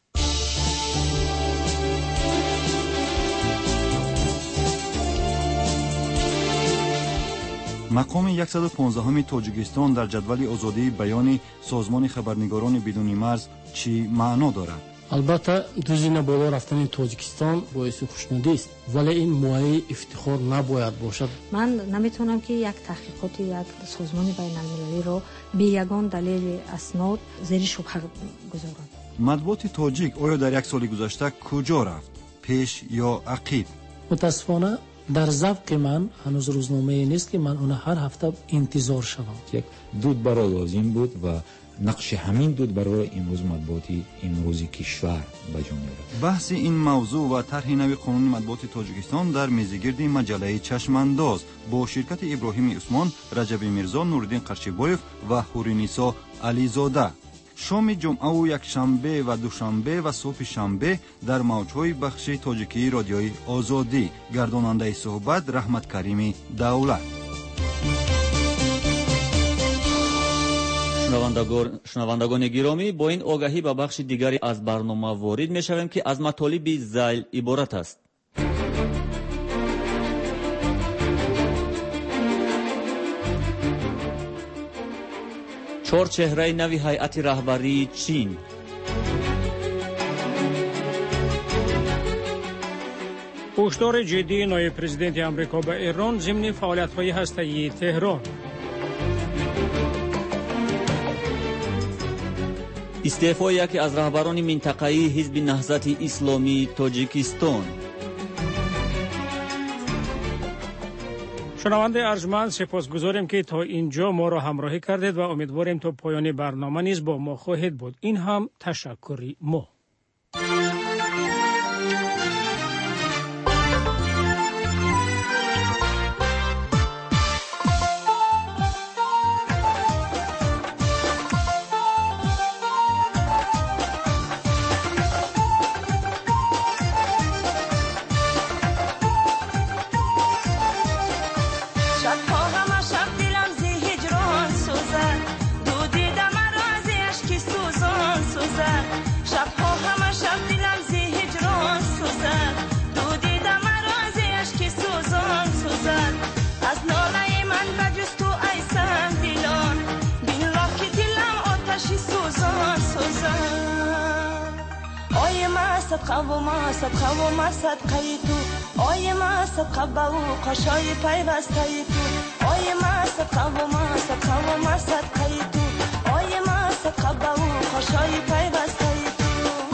مقام 115 تاجیکستان در جدول آزادی بیان سازمان خبرنگاران بدون مرز چی معنا دارد؟ البته دوزینه بالا رفتن تاجیکستان باعث خوشنودی است، ولی این مایه افتخار نباید باشد. من نمیتونم که یک تحقیقات یک سازمان بین المللی را به یگان دلیل اسناد زیر شبهه گذارم. مطبوعات تاجیک آیا در 1 سال گذشته کجا رفت؟ پیش یا عقب؟ متاسفانه در ذوق من هنوز روزنامه نیست که من اون هر هفته انتظار شوم. یک دود برای لازم بود و نقش همین دود برای امروز مطبوعاتی امروزی کشور به جا می‌آورد. بحث این موضوع و طرح نوی قانون مطبوعات تاجیکستان در میزگرد مجله چشمانداز با شرکت ابراهیم عثمان، رجب میرزا، نورالدین قرچیبایف و حورینیسا علیزاده. شام جمعه و یکشنبه و دوشنبه و صبح شنبه در موج‌های بخش تاجیکی رادیوی آزادی. گرداننده صحبت رحمت کریمی دولت. шунавандагони гиромӣ, бо ин огаҳӣ ба бахши дигари аз барнома ворид мешавем, ки аз матолиби зайл иборат аст. чор чеҳраи нави ҳайати раҳбарии чин. ҳушдори ҷиддии ноиб президенти амрико ба эрон зимни фаъолиятҳои ҳастаии теҳрон. истеъфои яке аз раҳбарони минтақаии ҳизби наҳзати исломии тоҷикистон. шунавандаи арҷманд, сипосгузорем ки то инҷо моро ҳамроҳӣ кардед ва умедворем то поёни барнома низ бо мо хоҳед буд. ин ҳам ташаккури мо. صدقه و ما صدقه تو آی ما صدقه با او قشای پیوسته تو آی ما صدقه و ما صدقه تو آی ما صدقه با او قشای پیوسته تو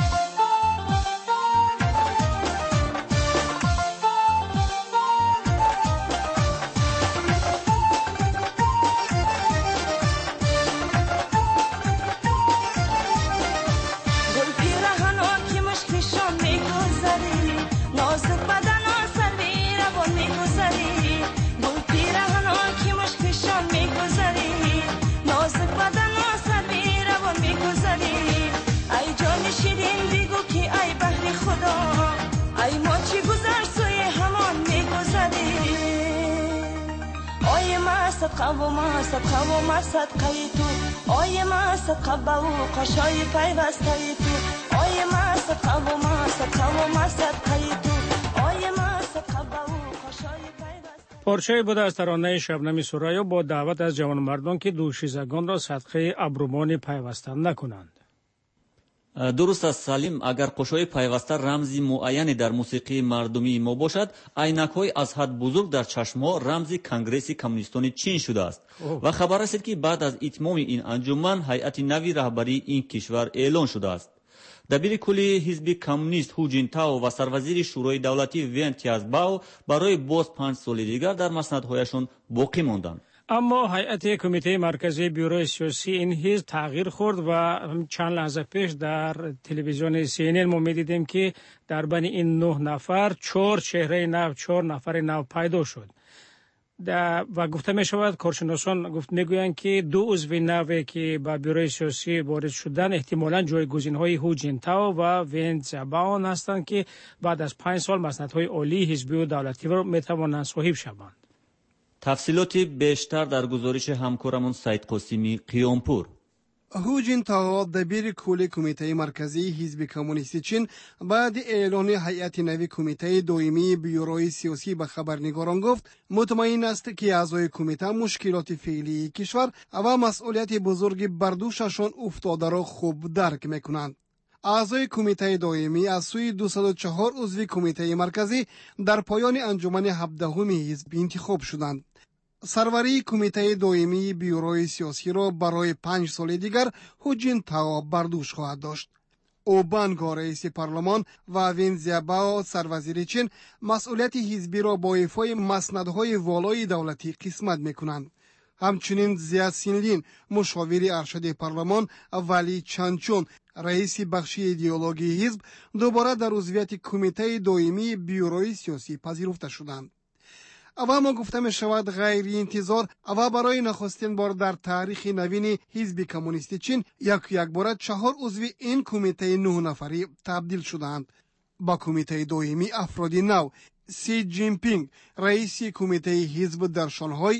صدقه و ما صدقه تو آی ما صدقه با او قشای پیوسته تو آی ما صدقه و ما صدقه تو آی ما صدقه با او قشای پیوسته. پارچه‌ای بوده از ترانه شبنم سریا با دعوت از جوانمردان که دوشیزگان را صدقه ابروان پیوسته نکنند. дуруст аст салим, агар қушои пайваста рамзи муайяне дар мусиқии мардумии мо бошад, айнакҳои аз ҳад бузург дар чашмҳо рамзи Конгресси коммунистони Чин шудааст. ва хабар расид ки баъд аз итмоми ин анҷуман ҳайати нави раҳбарии ин кишвар эълон шудааст. дабири кулли ҳизби коммунист Ҳу Ҷинтао ва сарвазири шӯрои давлатӣ Вен Тиазбао барои боз 5 соли дигар дар маснадҳояшон боқӣ монданд. аммо ҳайати кумитаи марказии бюрои сиёсии ин ҳизб тағйир хурд ва чанд лаҳза пеш дар телевизиони CNN мо медидем ки дар байни ин 9 нафар 4 чеҳраи нав, 4 нафари нав пайдо шуд. ва гуфта мешавад, коршиносон мегӯянд ки 2 узви наве ки ба бюрои сиёсӣ ворид шуданд эҳтимолан ҷойгузинҳои Ҳу Ҷинтао ва Вен Цзябаон ҳастанд ки баъд аз 5 сол маснадҳои олии ҳизбию давлатиро метавонанд соҳиб шаванд. тафсилоти бештар дар гузориши ҳамкорамон Саидқосими Қиёнпур. Ҳу Ҷинтао, дабири кулли кумитаи марказии ҳизби коммунисти Чин, баъди эълони ҳайати нави кумитаи доимии бюрои сиёсӣ ба хабарнигорон гуфт, мутмаин аст ки аъзои кумита мушкилоти феълии кишвар ва масъулияти бузурги бар душашон уфтодаро хуб дарк мекунанд. аъзои кумитаи доимӣ аз сӯи 204 узви кумитаи марказӣ дар поёни анҷумани 17-уми ҳизб интихоб шуданд. сарварии кумитаи доимии бюрои сиёсиро барои 5 соли дигар Ҳу Ҷинтао бар дӯш хоҳад дошт. ӯ ба ҳангоми раиси парлумон ва Вен Цзябао сарвазири Чин масъулияти ҳизбиро бо ифои маснадҳои волои давлатӣ қисмат мекунанд. ҳамчунин Цзя Синлин, мушовири аршади парлумон, Вали Чанчун, раиси бахши идеологии ҳизб, дубора дар узвияти кумитаи доимии бюрои сиёсӣ пазируфта шуданд. ва мо гуфта мешавад, ғайриинтизор ва барои нахустин бор дар таърихи навини ҳизби коммунисти Чин якбора 4 узви ин кумитаи 9 нафарӣ табдил шуданд. ба кумитаи доимӣ афроди нав: Си Ҷинпинг, раиси кумитаи ҳизб дар Шонҳой;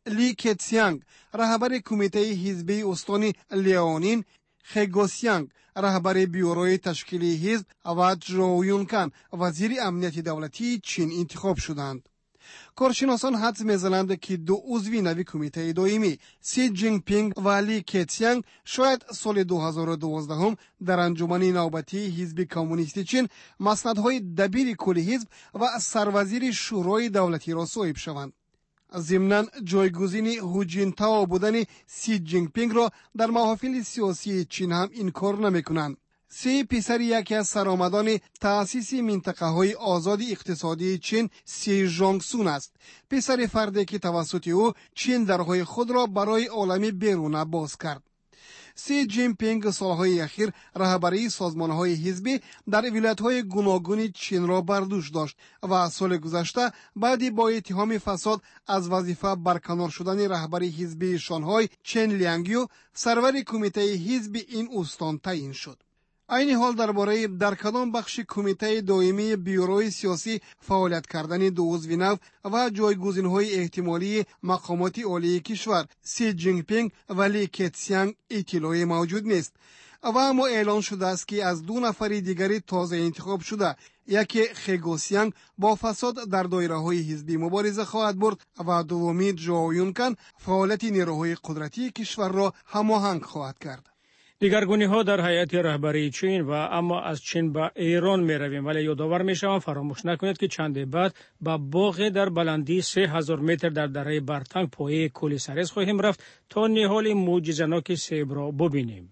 لی کتسیانگ رهبر کمیته حزبی استان لیاونین، خگوسیانگ رهبر بیوروی تشکیلی حزب و جو یونکن وزیر امنیت دولتی چین انتخاب شدند. کارشناسان حدس می‌زنند که دو عضو نوی کمیته دائمی سی جین پینگ و لی کتسیانگ شاید سال 2012 در انجمن نوبتی حزب کمونیستی چین مسندهای دبیر کل حزب و سروزیر شورای دولتی را صاحب شوند. ضمناً جایگزین هو جینتائو بودن سی جین پینگ را در محافل سیاسی چین هم انکار نمی‌کنند. سی پسر یکی از سرآمدان تأسیس منطقه های آزاد اقتصادی چین سی جانگ سون است. پسر فردی که توسط او چین درهای خود را برای عالم بیرون باز کرد. سی جین پینگ سالهای اخیر رهبری سازمانهای حزبی در ولایت‌های گوناگون چین را بر دوش داشت و سال گذشته بعد با اتهام فساد از وظیفه برکنار شدن رهبری حزبی شانگهای چن لیانگیو سرور کمیته حزبی این استان تعیین شد. این حال درباره در کدام بخش کمیته دائمی بیوروی سیاسی فعالیت کردن دو عضو نو و جایگزین‌های احتمالی مقامات عالی کشور سی جین پینگ و لی کتسیانگ اطلاعی موجود نیست و اما اعلان شده است که از دو نفر دیگری تازه انتخاب شده، یکی خگوسیانگ با فساد در دایره‌های حزبی مبارزه خواهد برد و دومی جو یونکن فعالیت نیروهای قدرتی کشور را هماهنگ خواهد کرد. دیگرگونی‌ها در هیئت رهبری چین و اما از چین به ایران می رویم، ولی یادآور می شوم فراموش نکنید که چند بعد به باغ در بلندی 3000 متر در دره برتنگ پایه کولی سرز خواهیم رفت تا نهال معجزه‌ناک سیب را ببینیم.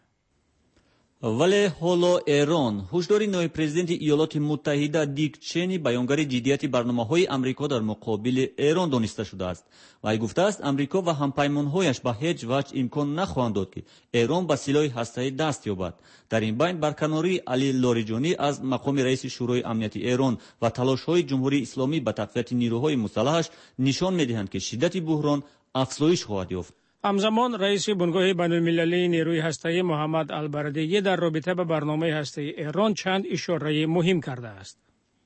ولی حالا ایران هشداری نوی پرزیدنت ایالات متحده دیک چینی بیانگر جدیت برنامه‌های آمریکا در مقابل ایران دانسته شده است. وی گفته است آمریکا و همپیمان‌هایش به هیچ وجه امکان نخواهند داد که ایران به سلاح هسته‌ای دست یابد. در این بین برکناری علی لاریجانی از مقام رئیس شورای امنیت ایران و تلاش‌های جمهوری اسلامی به تقویت نیروهای مسلحش نشان می‌دهند که شدت بحران افزایش خواهد یافت. همزمان رئیس بنگاه بین‌المللی نیروی هسته‌ای محمد البرادعی در رابطه با برنامه هسته‌ای ایران چند اشاره مهم کرده است.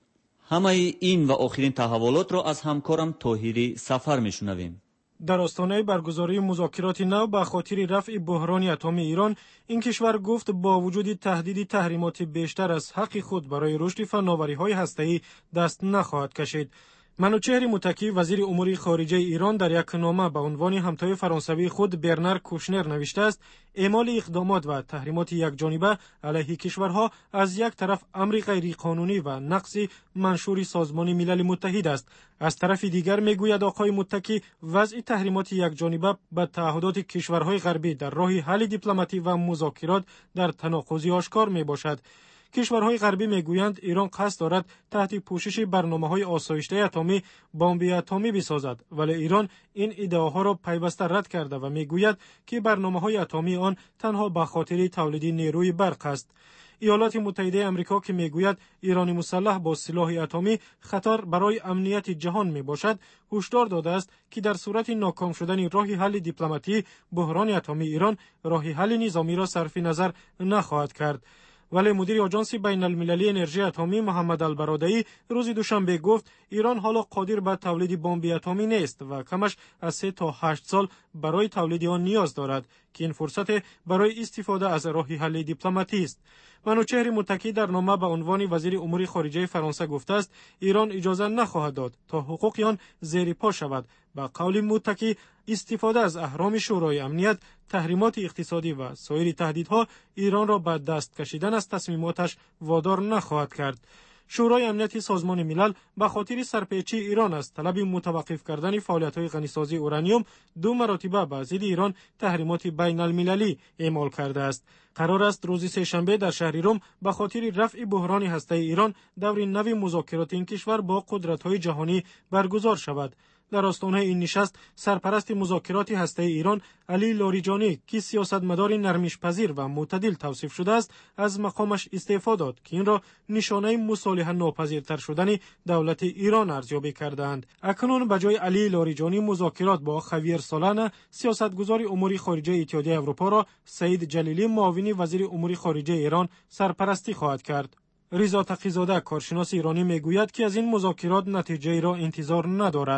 همه این و آخرین تحولات را از همکارم طاهری سفر میشنویم. در آستانه برگزاری مذاکرات نو به خاطر رفع بحران اتمی ایران، این کشور گفت با وجود تهدید تحریمات بیشتر از حق خود برای رشد فناوری‌های هسته‌ای دست نخواهد کشید. منوچهر متکی وزیر امور خارجه ایران در یک نامه به عنوان همتای فرانسوی خود برنار کوشنر نوشته است اعمال اقدامات و تحریمات یکجانبه علیه کشورها از یک طرف امر غیرقانونی و نقض منشور سازمان ملل متحد است. از طرف دیگر میگوید آقای متکی وضع تحریمات یکجانبه به تعهدات کشورهای غربی در راه حل دیپلماتی و مذاکرات در تناقضی آشکار میباشد. کشورهای غربی میگویند ایران قصد دارد تحت پوشش برنامه‌های آسایشته اتمی بمب اتمی بسازد، ولی ایران این ادعاها را پیوسته رد کرده و میگوید که برنامه‌های اتمی آن تنها به خاطر تولید نیروی برق است. ایالات متحده آمریکا که میگوید ایران مسلح با سلاح اتمی خطر برای امنیت جهان میباشد، هشدار داده است که در صورت ناکام شدن راه حل دیپلماتی بحران اتمی ایران راه حل نظامی را صرف نظر نخواهد کرد. ولی مدیر آژانس بین المللی انرژی اتمی محمد البرادعی روز دوشنبه گفت ایران حالا قادر به تولید بمب اتمی نیست و کمش از 3 تا 8 سال برای تولید آن نیاز دارد که این فرصت برای استفاده از راه حل دیپلماتی است. منوچهر متکی در نامه به عنوان وزیر امور خارجه فرانسه گفته است ایران اجازه نخواهد داد تا حقوق آن زیر پا شود. با قول متکی استفاده از اهرام شورای امنیت، تحریمات اقتصادی و سایر تهدیدها ایران را به دست کشیدن از تصمیماتش وادار نخواهد کرد. شورای امنیت سازمان ملل به خاطر سرپیچی ایران از طلب متوقف کردن فعالیت‌های غنیسازی اورانیوم 2 مرتبه به ضد ایران تحریمات بین المللی اعمال کرده است. قرار است روز سه‌شنبه در شهر روم به خاطر رفع بحران هسته‌ای ایران دور نو مذاکرات این کشور با قدرت‌های جهانی برگزار شود. در آستانه این نشست سرپرست مذاکرات هسته‌ای ایران علی لاریجانی که سیاستمدار نرمش‌پذیر و معتدل توصیف شده است از مقامش استعفا داد که این را نشانه مصالحه ناپذیرتر شدن دولت ایران ارزیابی کردند. اکنون به جای علی لاریجانی مذاکرات با خویر سالانه سیاستگزار امور خارجه اتحادیه اروپا را سعید جلیلی معاون وزیر امور خارجه ایران سرپرستی خواهد کرد. رضا تقی‌زاده کارشناس ایرانی میگوید که از این مذاکرات نتیجه‌ای را انتظار ندارد.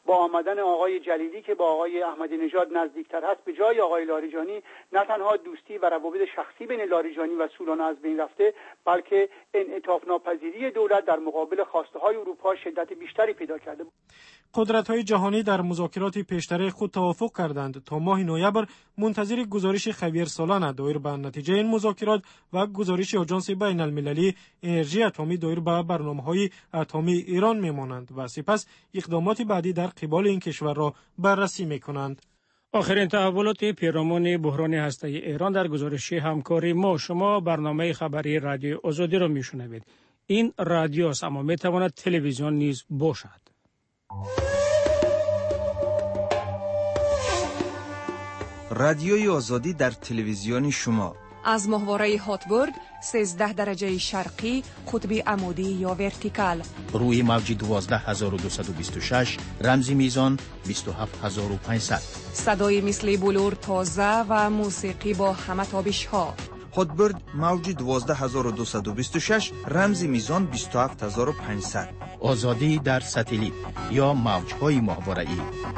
با آمدن آقای جلیلی که با آقای احمدی نژاد نزدیکتر هست به جای آقای لاریجانی، نه تنها دوستی و روابط شخصی بین لاریجانی و سولانا از بین رفته، بلکه انعطاف ناپذیری دولت در مقابل خواسته های اروپا شدت بیشتری پیدا کرده. قدرت‌های جهانی در مذاکرات پیشتر خود توافق کردند تا ماه نوامبر منتظر گزارش خویر سالانه دایر به نتیجه این مذاکرات و گزارش آژانس بین المللی انرژی اتمی دایر به برنامه‌های اتمی ایران میمانند و سپس اقدامات بعدی در قبال این کشور را بررسی میکنند. آخرین تحولات پیرامون بحران هسته‌ای ایران در گزارش همکاری ما. شما برنامه خبری رادیو آزادی را میشنوید. این رادیو است اما میتواند تلویزیون نیز باشد. رادیوی آزادی در تلویزیون شما از ماهواره هاتبورگ 13 درجه شرقی قطب عمودی یا ورتیکال روی موج 12226 رمزی میزان 27500 صدای مثل بلور تازه و موسیقی با همه تابش ها. هاتبورگ موج 12226 رمزی میزان 27500 آزادی در ساتلیت یا موج‌های ماهواره‌ای.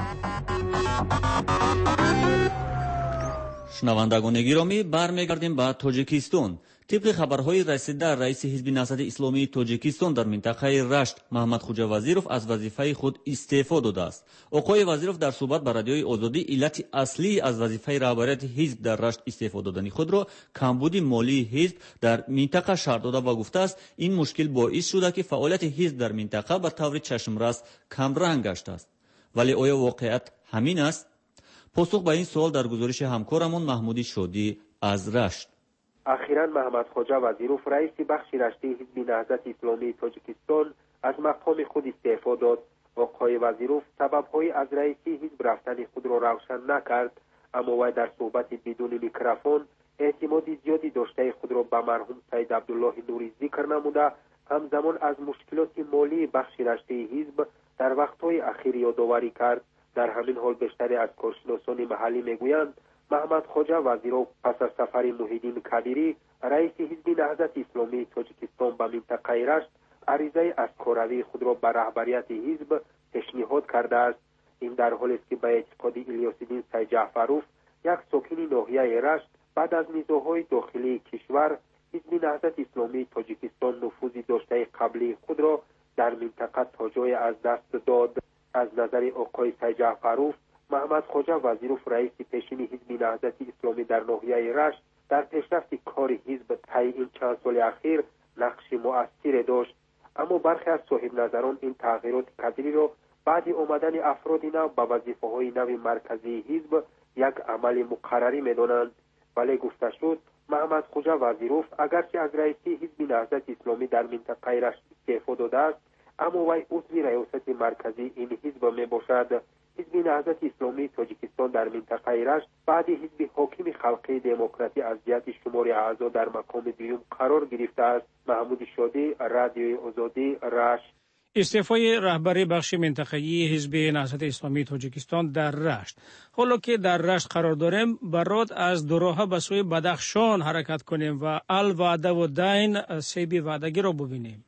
شنوندگان گرامی، برمیگردیم به تاجیکستان. طبق خبرهای رسیده، رئیس حزب نهضت اسلامی تاجیکستان در منطقه رشت محمد خوجا وزیرов از وظیفه خود استعفا داده است. آقای وزیرов در صحبت با رادیوی آزادی علت اصلی از وظیفه رهبریت حزب در رشت استعفا دادن خود را کمبود مالی حزب در منطقه شرح داده و گفته است این مشکل باعث شده که فعالیت حزب در منطقه به طور چشمرس کمرنگ گشته است. ولی آیا واقعیت همین است؟ پاسخ به این سوال در گزارش همکارمون محمودی شادی از رشت. اخیراً محمد خوجا وزیرov رئیس بخش رشته حزب نهضت اسلامی تاجیکستان از مقام خود استعفا داد. آقای وزیرov سبب‌های از رئیسی حزب رفتن خود را روشن نکرد، اما وی در صحبت بدون میکروفون اعتماد زیادی داشته خود را به مرحوم سید عبدالله نوری ذکر نموده، همزمان از مشکلات مالی بخش رشته حزب در وقت‌های اخیر یادآوری کرد. در همین حال بیشتری از کارشناسان محلی میگویند محمد خوجا وزیرov پس از سفر محیدین کدیری رئیس حزب نهضت اسلامی تاجیکستان به منطقه رشت عریضه از کارروی خود را به رهبریت حزب پیشنهاد کرده است. این در حالی است که به اعتقاد الیاس‌الدین سید جعفروف، یک ساکن ناحیه رشت، بعد از نزاع‌های داخلی کشور حزب نهضت اسلامی تاجیکستان نفوذی داشته قبلی خود را در منطقه تا جای از دست داد. از نظر آقای سید جعفروف، محمد خوجا وزیرov رئیس پیشین حزب نهضت اسلامی در ناحیه رشت در پیشرفت کار حزب طی این چند سال اخیر نقش مؤثری داشت، اما برخی از صاحب نظران این تغییرات کدری را بعد آمدن افراد نو به وظیفه‌های نو مرکزی حزب یک عمل مقرری می‌دانند. ولی گفته شد محمد خوجا وزیرov اگرچه از رئیسی حزب نهضت اسلامی در منطقه رشت استعفا داده است، اما وی عضو ریاست مرکزی این حزب میباشد. حزب نهضت اسلامی تاجیکستان در منطقه رشت بعد حزب حاکم خلقی دموکراتی از جهت شمار اعضا در مقام دوم قرار گرفته است. محمود شادی، رادیوی آزادی، رشت. استعفای رهبری بخش منطقه‌ای حزب نهضت اسلامی تاجیکستان در رشت. حالا که در رشت قرار داریم، برات از دو راه به سوی بدخشان حرکت کنیم و الوعده و دین سیب وعدگی را ببینیم.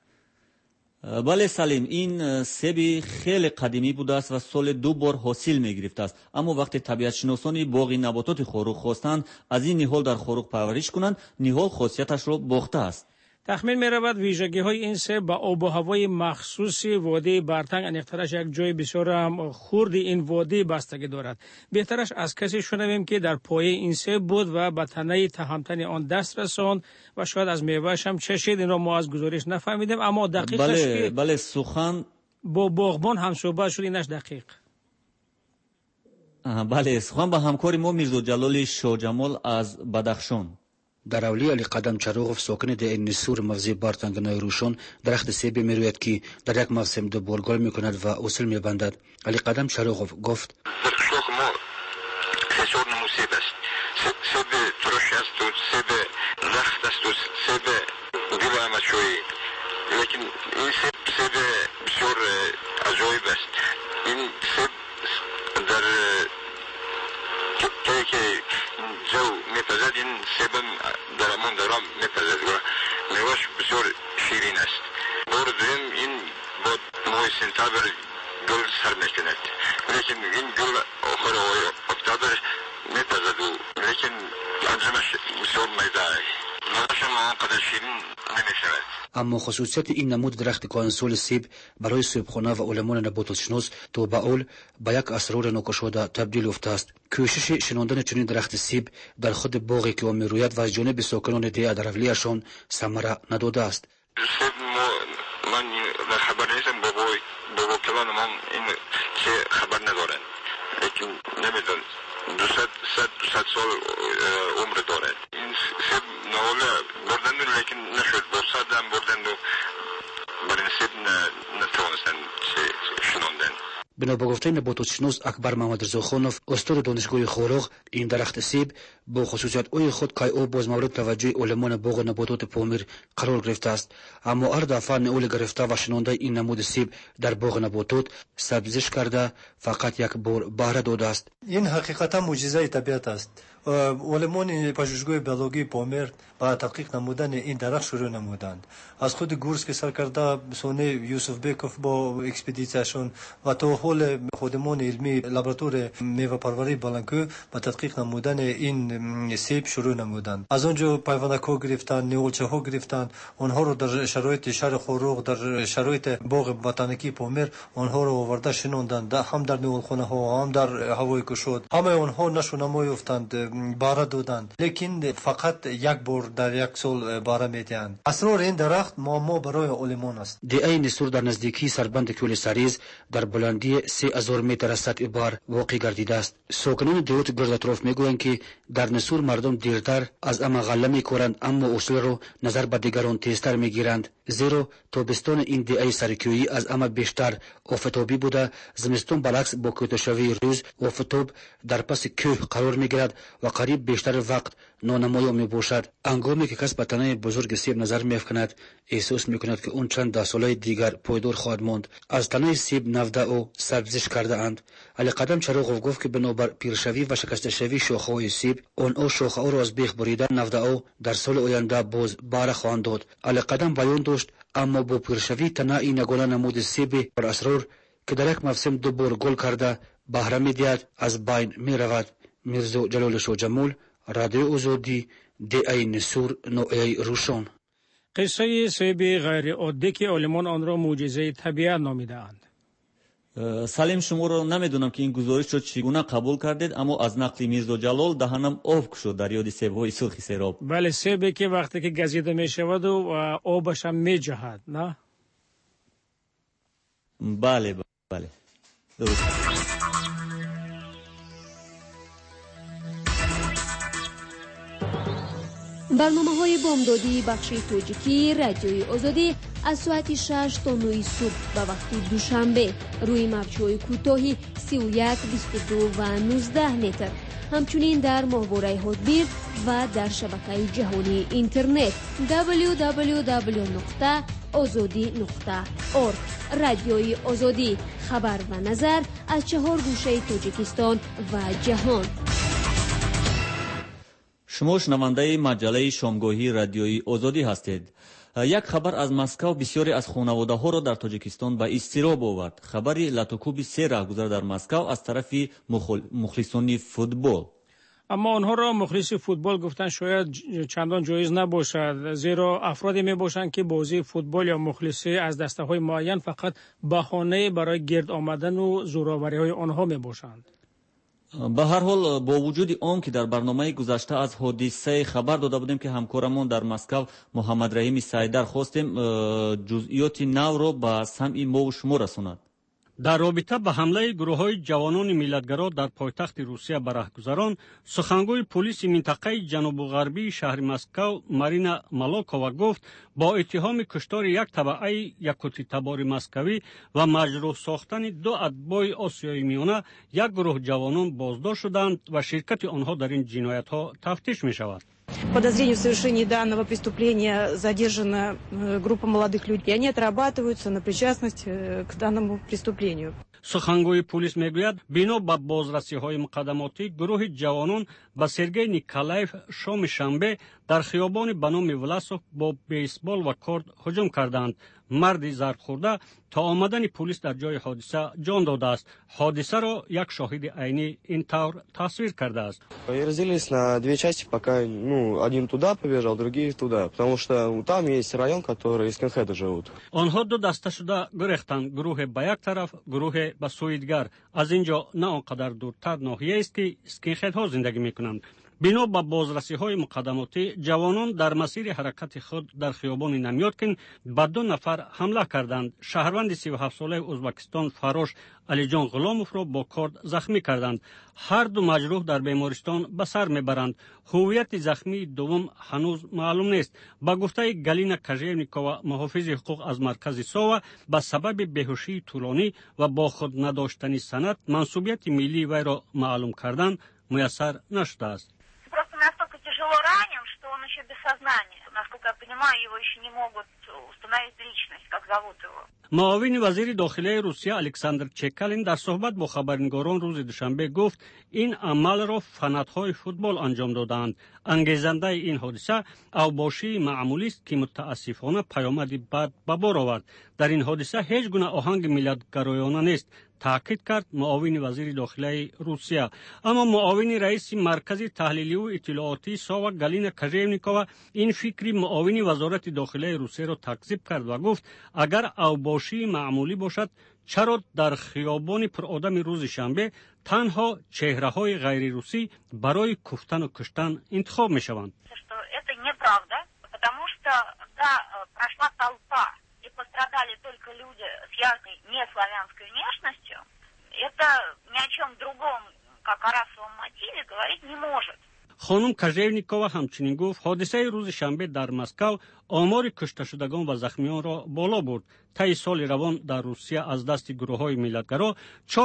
بله سلیم، این سیب خیلی قدیمی بوده است و سال 2 بار حاصل می گرفته است، اما وقتی طبیعت شناسان باغ نباتات خاروق خواستند از این نهال در خاروق پرورش کنند، نهال خاصیتش را باخته است. تخمین می رود ویژگی های این سیب با آب و هوای مخصوصی وادی برتنگ انیخترش یک جای بسیار خرد این وادی بستگی دارد. بهترش از کسی شنویم که در پایه این سیب بود و به تنه تهمتن آن دست رساند و شاید از میوهش هم چشید. این را ما از گزارش نفهمیدیم، اما دقیقش بله سخن با باغبان هم صحبت شد، اینش دقیق. بله سخن با همکار ما میرزا جلال شاجمال از بدخشان. در اولی علی قدم چروغوف ساکن ده نسور موضع بارتنگ نایروشان درخت سیب میروید که در یک موسم دو بار گل میکند و اصل میبندد. علی قدم چروغوف گفت در قشلاق ما خیسار نمو سیب است. سیب ترش است و سیب رخت است و سیب گل آمدشویی، لیکن این سیب بسیار عجایب است. این سیب در جایی که جو میپزد این سیب در امان درام میپزد و میوش بسیار شیرین است. بار دویم این با ماه سنتابر گل سر میکند. لیکن این گل آخر افتادش میپزد و لیکن انجامش بسیار میدهی نوشم آنقدر شیرین نمیشود. اما خصوصیت این نمود درخت کانسول سیب برای صبحانه و علمان نباتاتشناس تا به اول به یک اسرار ناگشوده تبدیل یافته است. کوشش شناندن چنین درخت سیب در خود باغی که میروید و از جانب ساکنان ده دراولیشان ثمره نداده است. سیب من خبر نیستم بابا کلان من این چه خبر ندارن، لیکن نمیدونم 200 سال عمر دارد. این سیب نواله بردن لیکن نشد، با 100 هم بردن و برای سیب نتوانستن شناندن. بنا به گفته نباتاتشناس اکبر محمد رضاخانوف استاد دانشگاه خاراغ، این درخت سیب با خصوصیت‌های خود که او باز مورد توجه علمان باغ نباتات پامیر قرار گرفته است، اما هر دفعه نئول گرفته و شنانده این نمود سیب در باغ نباتات سبزش کرده فقط یک بار بهره داده است. این حقیقتا معجزه طبیعت است. علمان پژوهشگاه بیولوژی پامیر با تحقیق نمودن این درخت شروع نمودند. از خود گورس که سرکرده سونه یوسف بیکوف با اکسپدیسیشون و تا حال خودمان علمی لابراتوار میوه پروری بلنکو با تحقیق نمودن این سیب شروع نمودند. از آنجا پیوندک‌ها گرفتن، نیولچه‌ها گرفتن، آنها رو در شرایط شهر خاراغ، در شرایط باغ بوتانیکی پامیر آنها رو آورده شناندند، هم در نیولخانه‌ها هم در هوای گشاد. همه آنها نشونما یافتند، باره دادند، لیکن فقط یک بار در یک سال باره میدهند. اسرار این درخت معما برای علمان است. دهه نسور در نزدیکی سربند کول سریز در بلندی 3000 متر از سطح بار واقع گردیده است. ساکنان دیوت گرد اطراف میگویند که در نسور مردم دیرتر از اما غله میکورند، اما اصول رو نظر به دیگران تیزتر میگیرند، زیرا تابستان این دهه سرکویی از اما بیشتر آفتابی بوده. زمستان برعکس با کوتاه‌شوی روز آفتاب در پس کوه قرار میگیرد و قریب بیشتر وقت نانمایا می باشد. انگامی که کس به تنه بزرگ سیب نظر می افکند، احساس می کند که اون چند ده ساله دیگر پایدار خواهد ماند. از تنه سیب نوده و سبزش کرده اند. علی قدم چراغوف گفت که بنابر پیرشوی و شکسته شوی شاخه های سیب، آن شاخه ها را از بیخ بریدن نوده او در سال آینده باز باره خواهند داد. علی قدم بیان داشت اما با پیرشوی تنه این یگانه نمود سیب بر اسرار که در یک موسم دو بار گل کرده بهره می دهد از بین می رود. میرزا جلال شاجمول، رادیو آزادی، دهه نسور، نوعه روشن. قصه سیب غیر عادی که علمان آن را معجزه طبیعت نامیده‌اند. سلیم شما را نمیدونم که این گزارش را چگونه قبول کردید، اما از نقل میرزا جلال دهنم آب کشید در یاد سیب‌های سرخ سیراب. بله، سیبی که وقتی که گزیده می شود و آبش هم می جهد، نه؟ بله درست. برنامه‌های بامدادی بخش توجیکی رادیوی آزادی از ساعت 6 تا 9 صبح به وقت دوشنبه روی موج‌های کوتاهی 31 22 و 19 متر، همچنین در ماهواره هاتبیر و در شبکه جهانی اینترنت www.azadi.org. رادیوی آزادی، خبر و نظر از 4 گوشه تاجیکستان و جهان. شما شنونده مجله شامگاهی رادیوی آزادی هستید. یک خبر از مسکو بسیاری از خانواده ها را در تاجیکستان به اضطراب آورد. خبری لاتوکوب 3 راهگذر در مسکو از طرف مخلصان فوتبال. اما آنها را مخلص فوتبال گفتن شاید چندان جایز نباشد، زیرا افرادی می باشند که بازی فوتبال یا مخلصی از دسته های معین فقط بهانه برای گرد آمدن و زورآوری های آنها می باشند. به هر حال با وجود آن که در برنامه گذشته از حادثه خبر داده بودیم که همکارمون در مسکو محمد رحیم سیدر خواستیم جزئیات نو را به سمع ما و شما رساند. در رابطه به حمله گروه‌های جوانان ملتگرا در پایتخت روسیه به راهگذران، سخنگوی پلیس منطقه جنوب غربی شهر مسکو مارینا مالوکووا گفت با اتهام کشتار یک تبعه یکوتی تبار مسکوی و مجروح ساختن 2 اتباع آسیای میانه، یک گروه جوانان بازداشت شدند و شرکت آنها در این جنایت‌ها تفتیش می‌شود. Подозрению в совершении данного преступления задержана группа молодых людей, и они отрабатываются на причастность к данному преступлению. سخنگوی پلیس میگوید بنا به بازرسی‌های مقدماتی گروه جوانان با سرگئی نیکولایف شام شنبه در خیابان به نام ولاسوف با بیسبال و کارد هجوم کردند. مرد زرد خورده تا آمدن پلیس در جای حادثه جان داده است. حادثه را یک شاهد عینی این طور تصویر کرده است. Разделились на две части, пока один туда побежал, другие туда, потому что там есть район, который скинхеды живут. آنها دو دسته شده گریختند، گروه به یک طرف، گروه به سوی دیگر. از اینجا نه آنقدر دورتر ناحیه است که اسکینهدها زندگی میکنند. بنا به بازرسی های مقدماتی، جوانان در مسیر حرکت خود در خیابان نمیاتکن به 2 نفر حمله کردند. شهروند 37 ساله ازبکستان فروش علی جان غلاموف را با کارد زخمی کردند. هر دو مجروح در بیمارستان به سر میبرند. هویت زخمی دوم هنوز معلوم نیست. با گفته گلینا کژیونیکووا، محافظ حقوق از مرکز ساوا، به سبب بیهوشی طولانی و با خود نداشتن سند منصوبیت ملی وی را معلوم کردن میسر نشده است. Настолько тяжело ранен, что он еще без сознания. Насколько я понимаю, его еще не могут установить личность, как зовут его. معاون وزیر داخلی روسیه الکساندر چکالین در صحبت با خبرنگاران روز دوشنبه گفت این عمل را فنادهای فوتبال انجام دادند. انگیزنده این حادثه اوباشی معمولی است که متاسفانه پیامدی بد به بار آورد. در این حادثه هیچ گونه آهنگ ملیت‌گرایانه نیست، تاکید کرد معاون وزیر داخلی روسیه. اما معاون رئیس مرکز تحلیلی و اطلاعاتی ساوا گلینا کژیونیکووا این فکری معاون وزارت داخلی روسیه را تکذیب کرد و گفت اگر اوباشی معمولی باشد چرا در خیابان پر آدم روز شنبه تنها چهره های غیر روسی برای کفتن و کشتن انتخاب می شوند. Прошла толпа и пострадали только люди с яркой неславянской внешностью, это ни о чем другом, как о расовом мотиве, говорить не может. خانم کژیونیکووا همچنین گفت حادثه روز شنبه در مسکو آمار کشته شدگان و زخمیان را بالا برد. طی سال روان در روسیه از دست گروه‌های ملیت‌گرا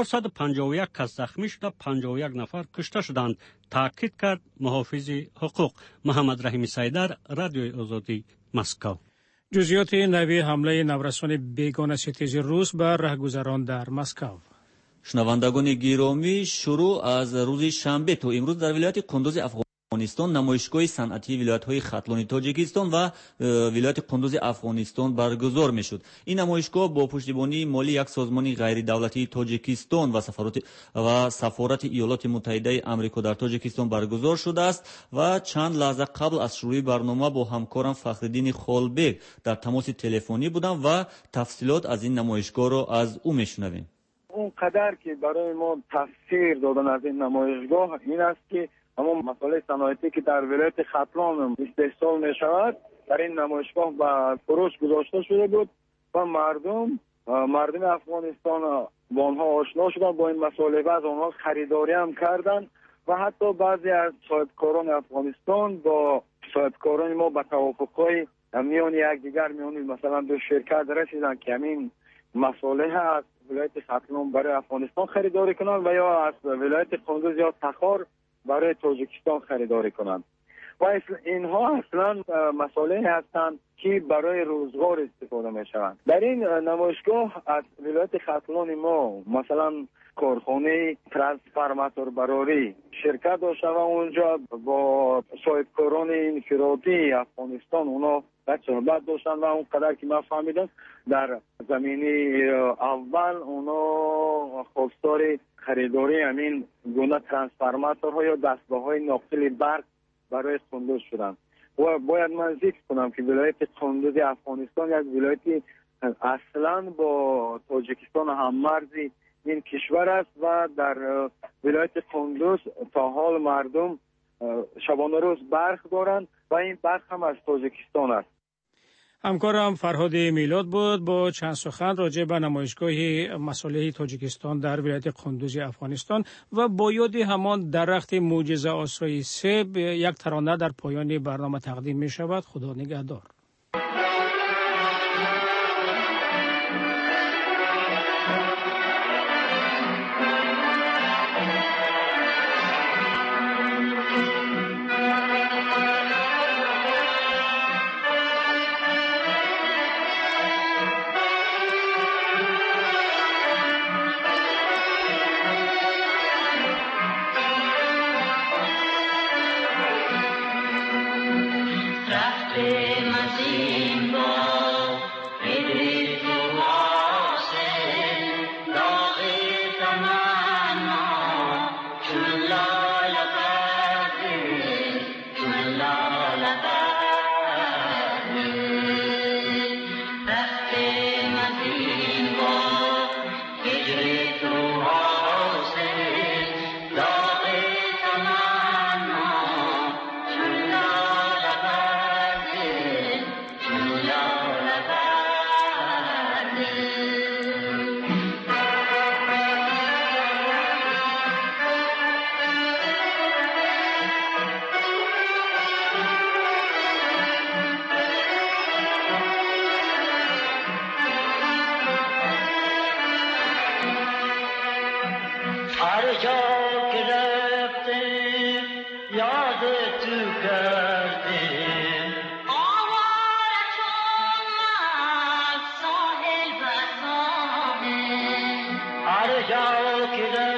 451 کس زخمی شده، 51 نفر کشته شدند، تاکید کرد محافظ حقوق. محمد رحیمی سیدر، رادیوی آزادی، مسکو. جزئیات نوی حمله نورسان بیگانه ستیز روس بر رهگذران در مسکو. شنوندگان گرامی، شروع از روز شنبه تا امروز در ولایت قندوز افغانستان نمایشگاه صنعتی ولایت‌های ختلان تاجیکستان و ولایت قندوز افغانستان برگزار می‌شد. این نمایشگاه با پشتیبانی مالی یک سازمان غیر دولتی تاجیکستان و سفارت ایالات متحده آمریکا در تاجیکستان برگزار شده است و چند لحظه قبل از شروع برنامه با همکارم فخرالدین خالبگ در تماس تلفنی بودم و تفصیلات از این نمایشگاه را از او می‌شنویم. اون قدر که برای ما تفسیر دادن از این نمایشگاه این است که همون مسئله صنعتی که در ولایت ختلان استحصال می شود در این نمایشگاه به فروش گذاشته شده بود و مردم افغانستان با آنها آشنا شدن، با این مسئله و از آنها خریداری هم کردن و حتی بعضی از صاحبکاران افغانستان با صاحبکاران ما به توافق‌های میان یکدیگر، میان مثلا دو شرکت رسیدن که همین مسئله از ولایت ختلان برای افغانستان خریداری کنند و یا از ولایت قندوز یا تخار برای تاجیکستان خریداری کنند و اینها اصلا مسئله هستند که برای روزگار استفاده می شوند. در این نمایشگاه از ولایت ختلان ما مثلا کارخانه ترانسفورماتور براری شرکت داشته و اونجا با صاحبکاران انفرادی افغانستان اونا صحبت داشتن و اون قدر که من فهمیدم در زمینی اول اونا خواستار خریداری همین گونه ترانسفورماتورها یا دستگاه‌های ناقل برق برای قندوز شدن و باید من ذکر کنم که ولایت قندوز افغانستان یک ولایتی اصلا با تاجیکستان هممرزی این کشور است و در ولایت قندوز تا حال مردم شبانه روز برق دارند و این برق هم از تاجیکستان است. همکارم فرهاد میلاد بود با چند سخن راجع به نمایشگاه مسئله تاجیکستان در ولایت قندوز افغانستان و با یاد همان درخت معجزه آسای سیب یک ترانه در پایان برنامه تقدیم می شود. خدا نگهدار. هر جا که در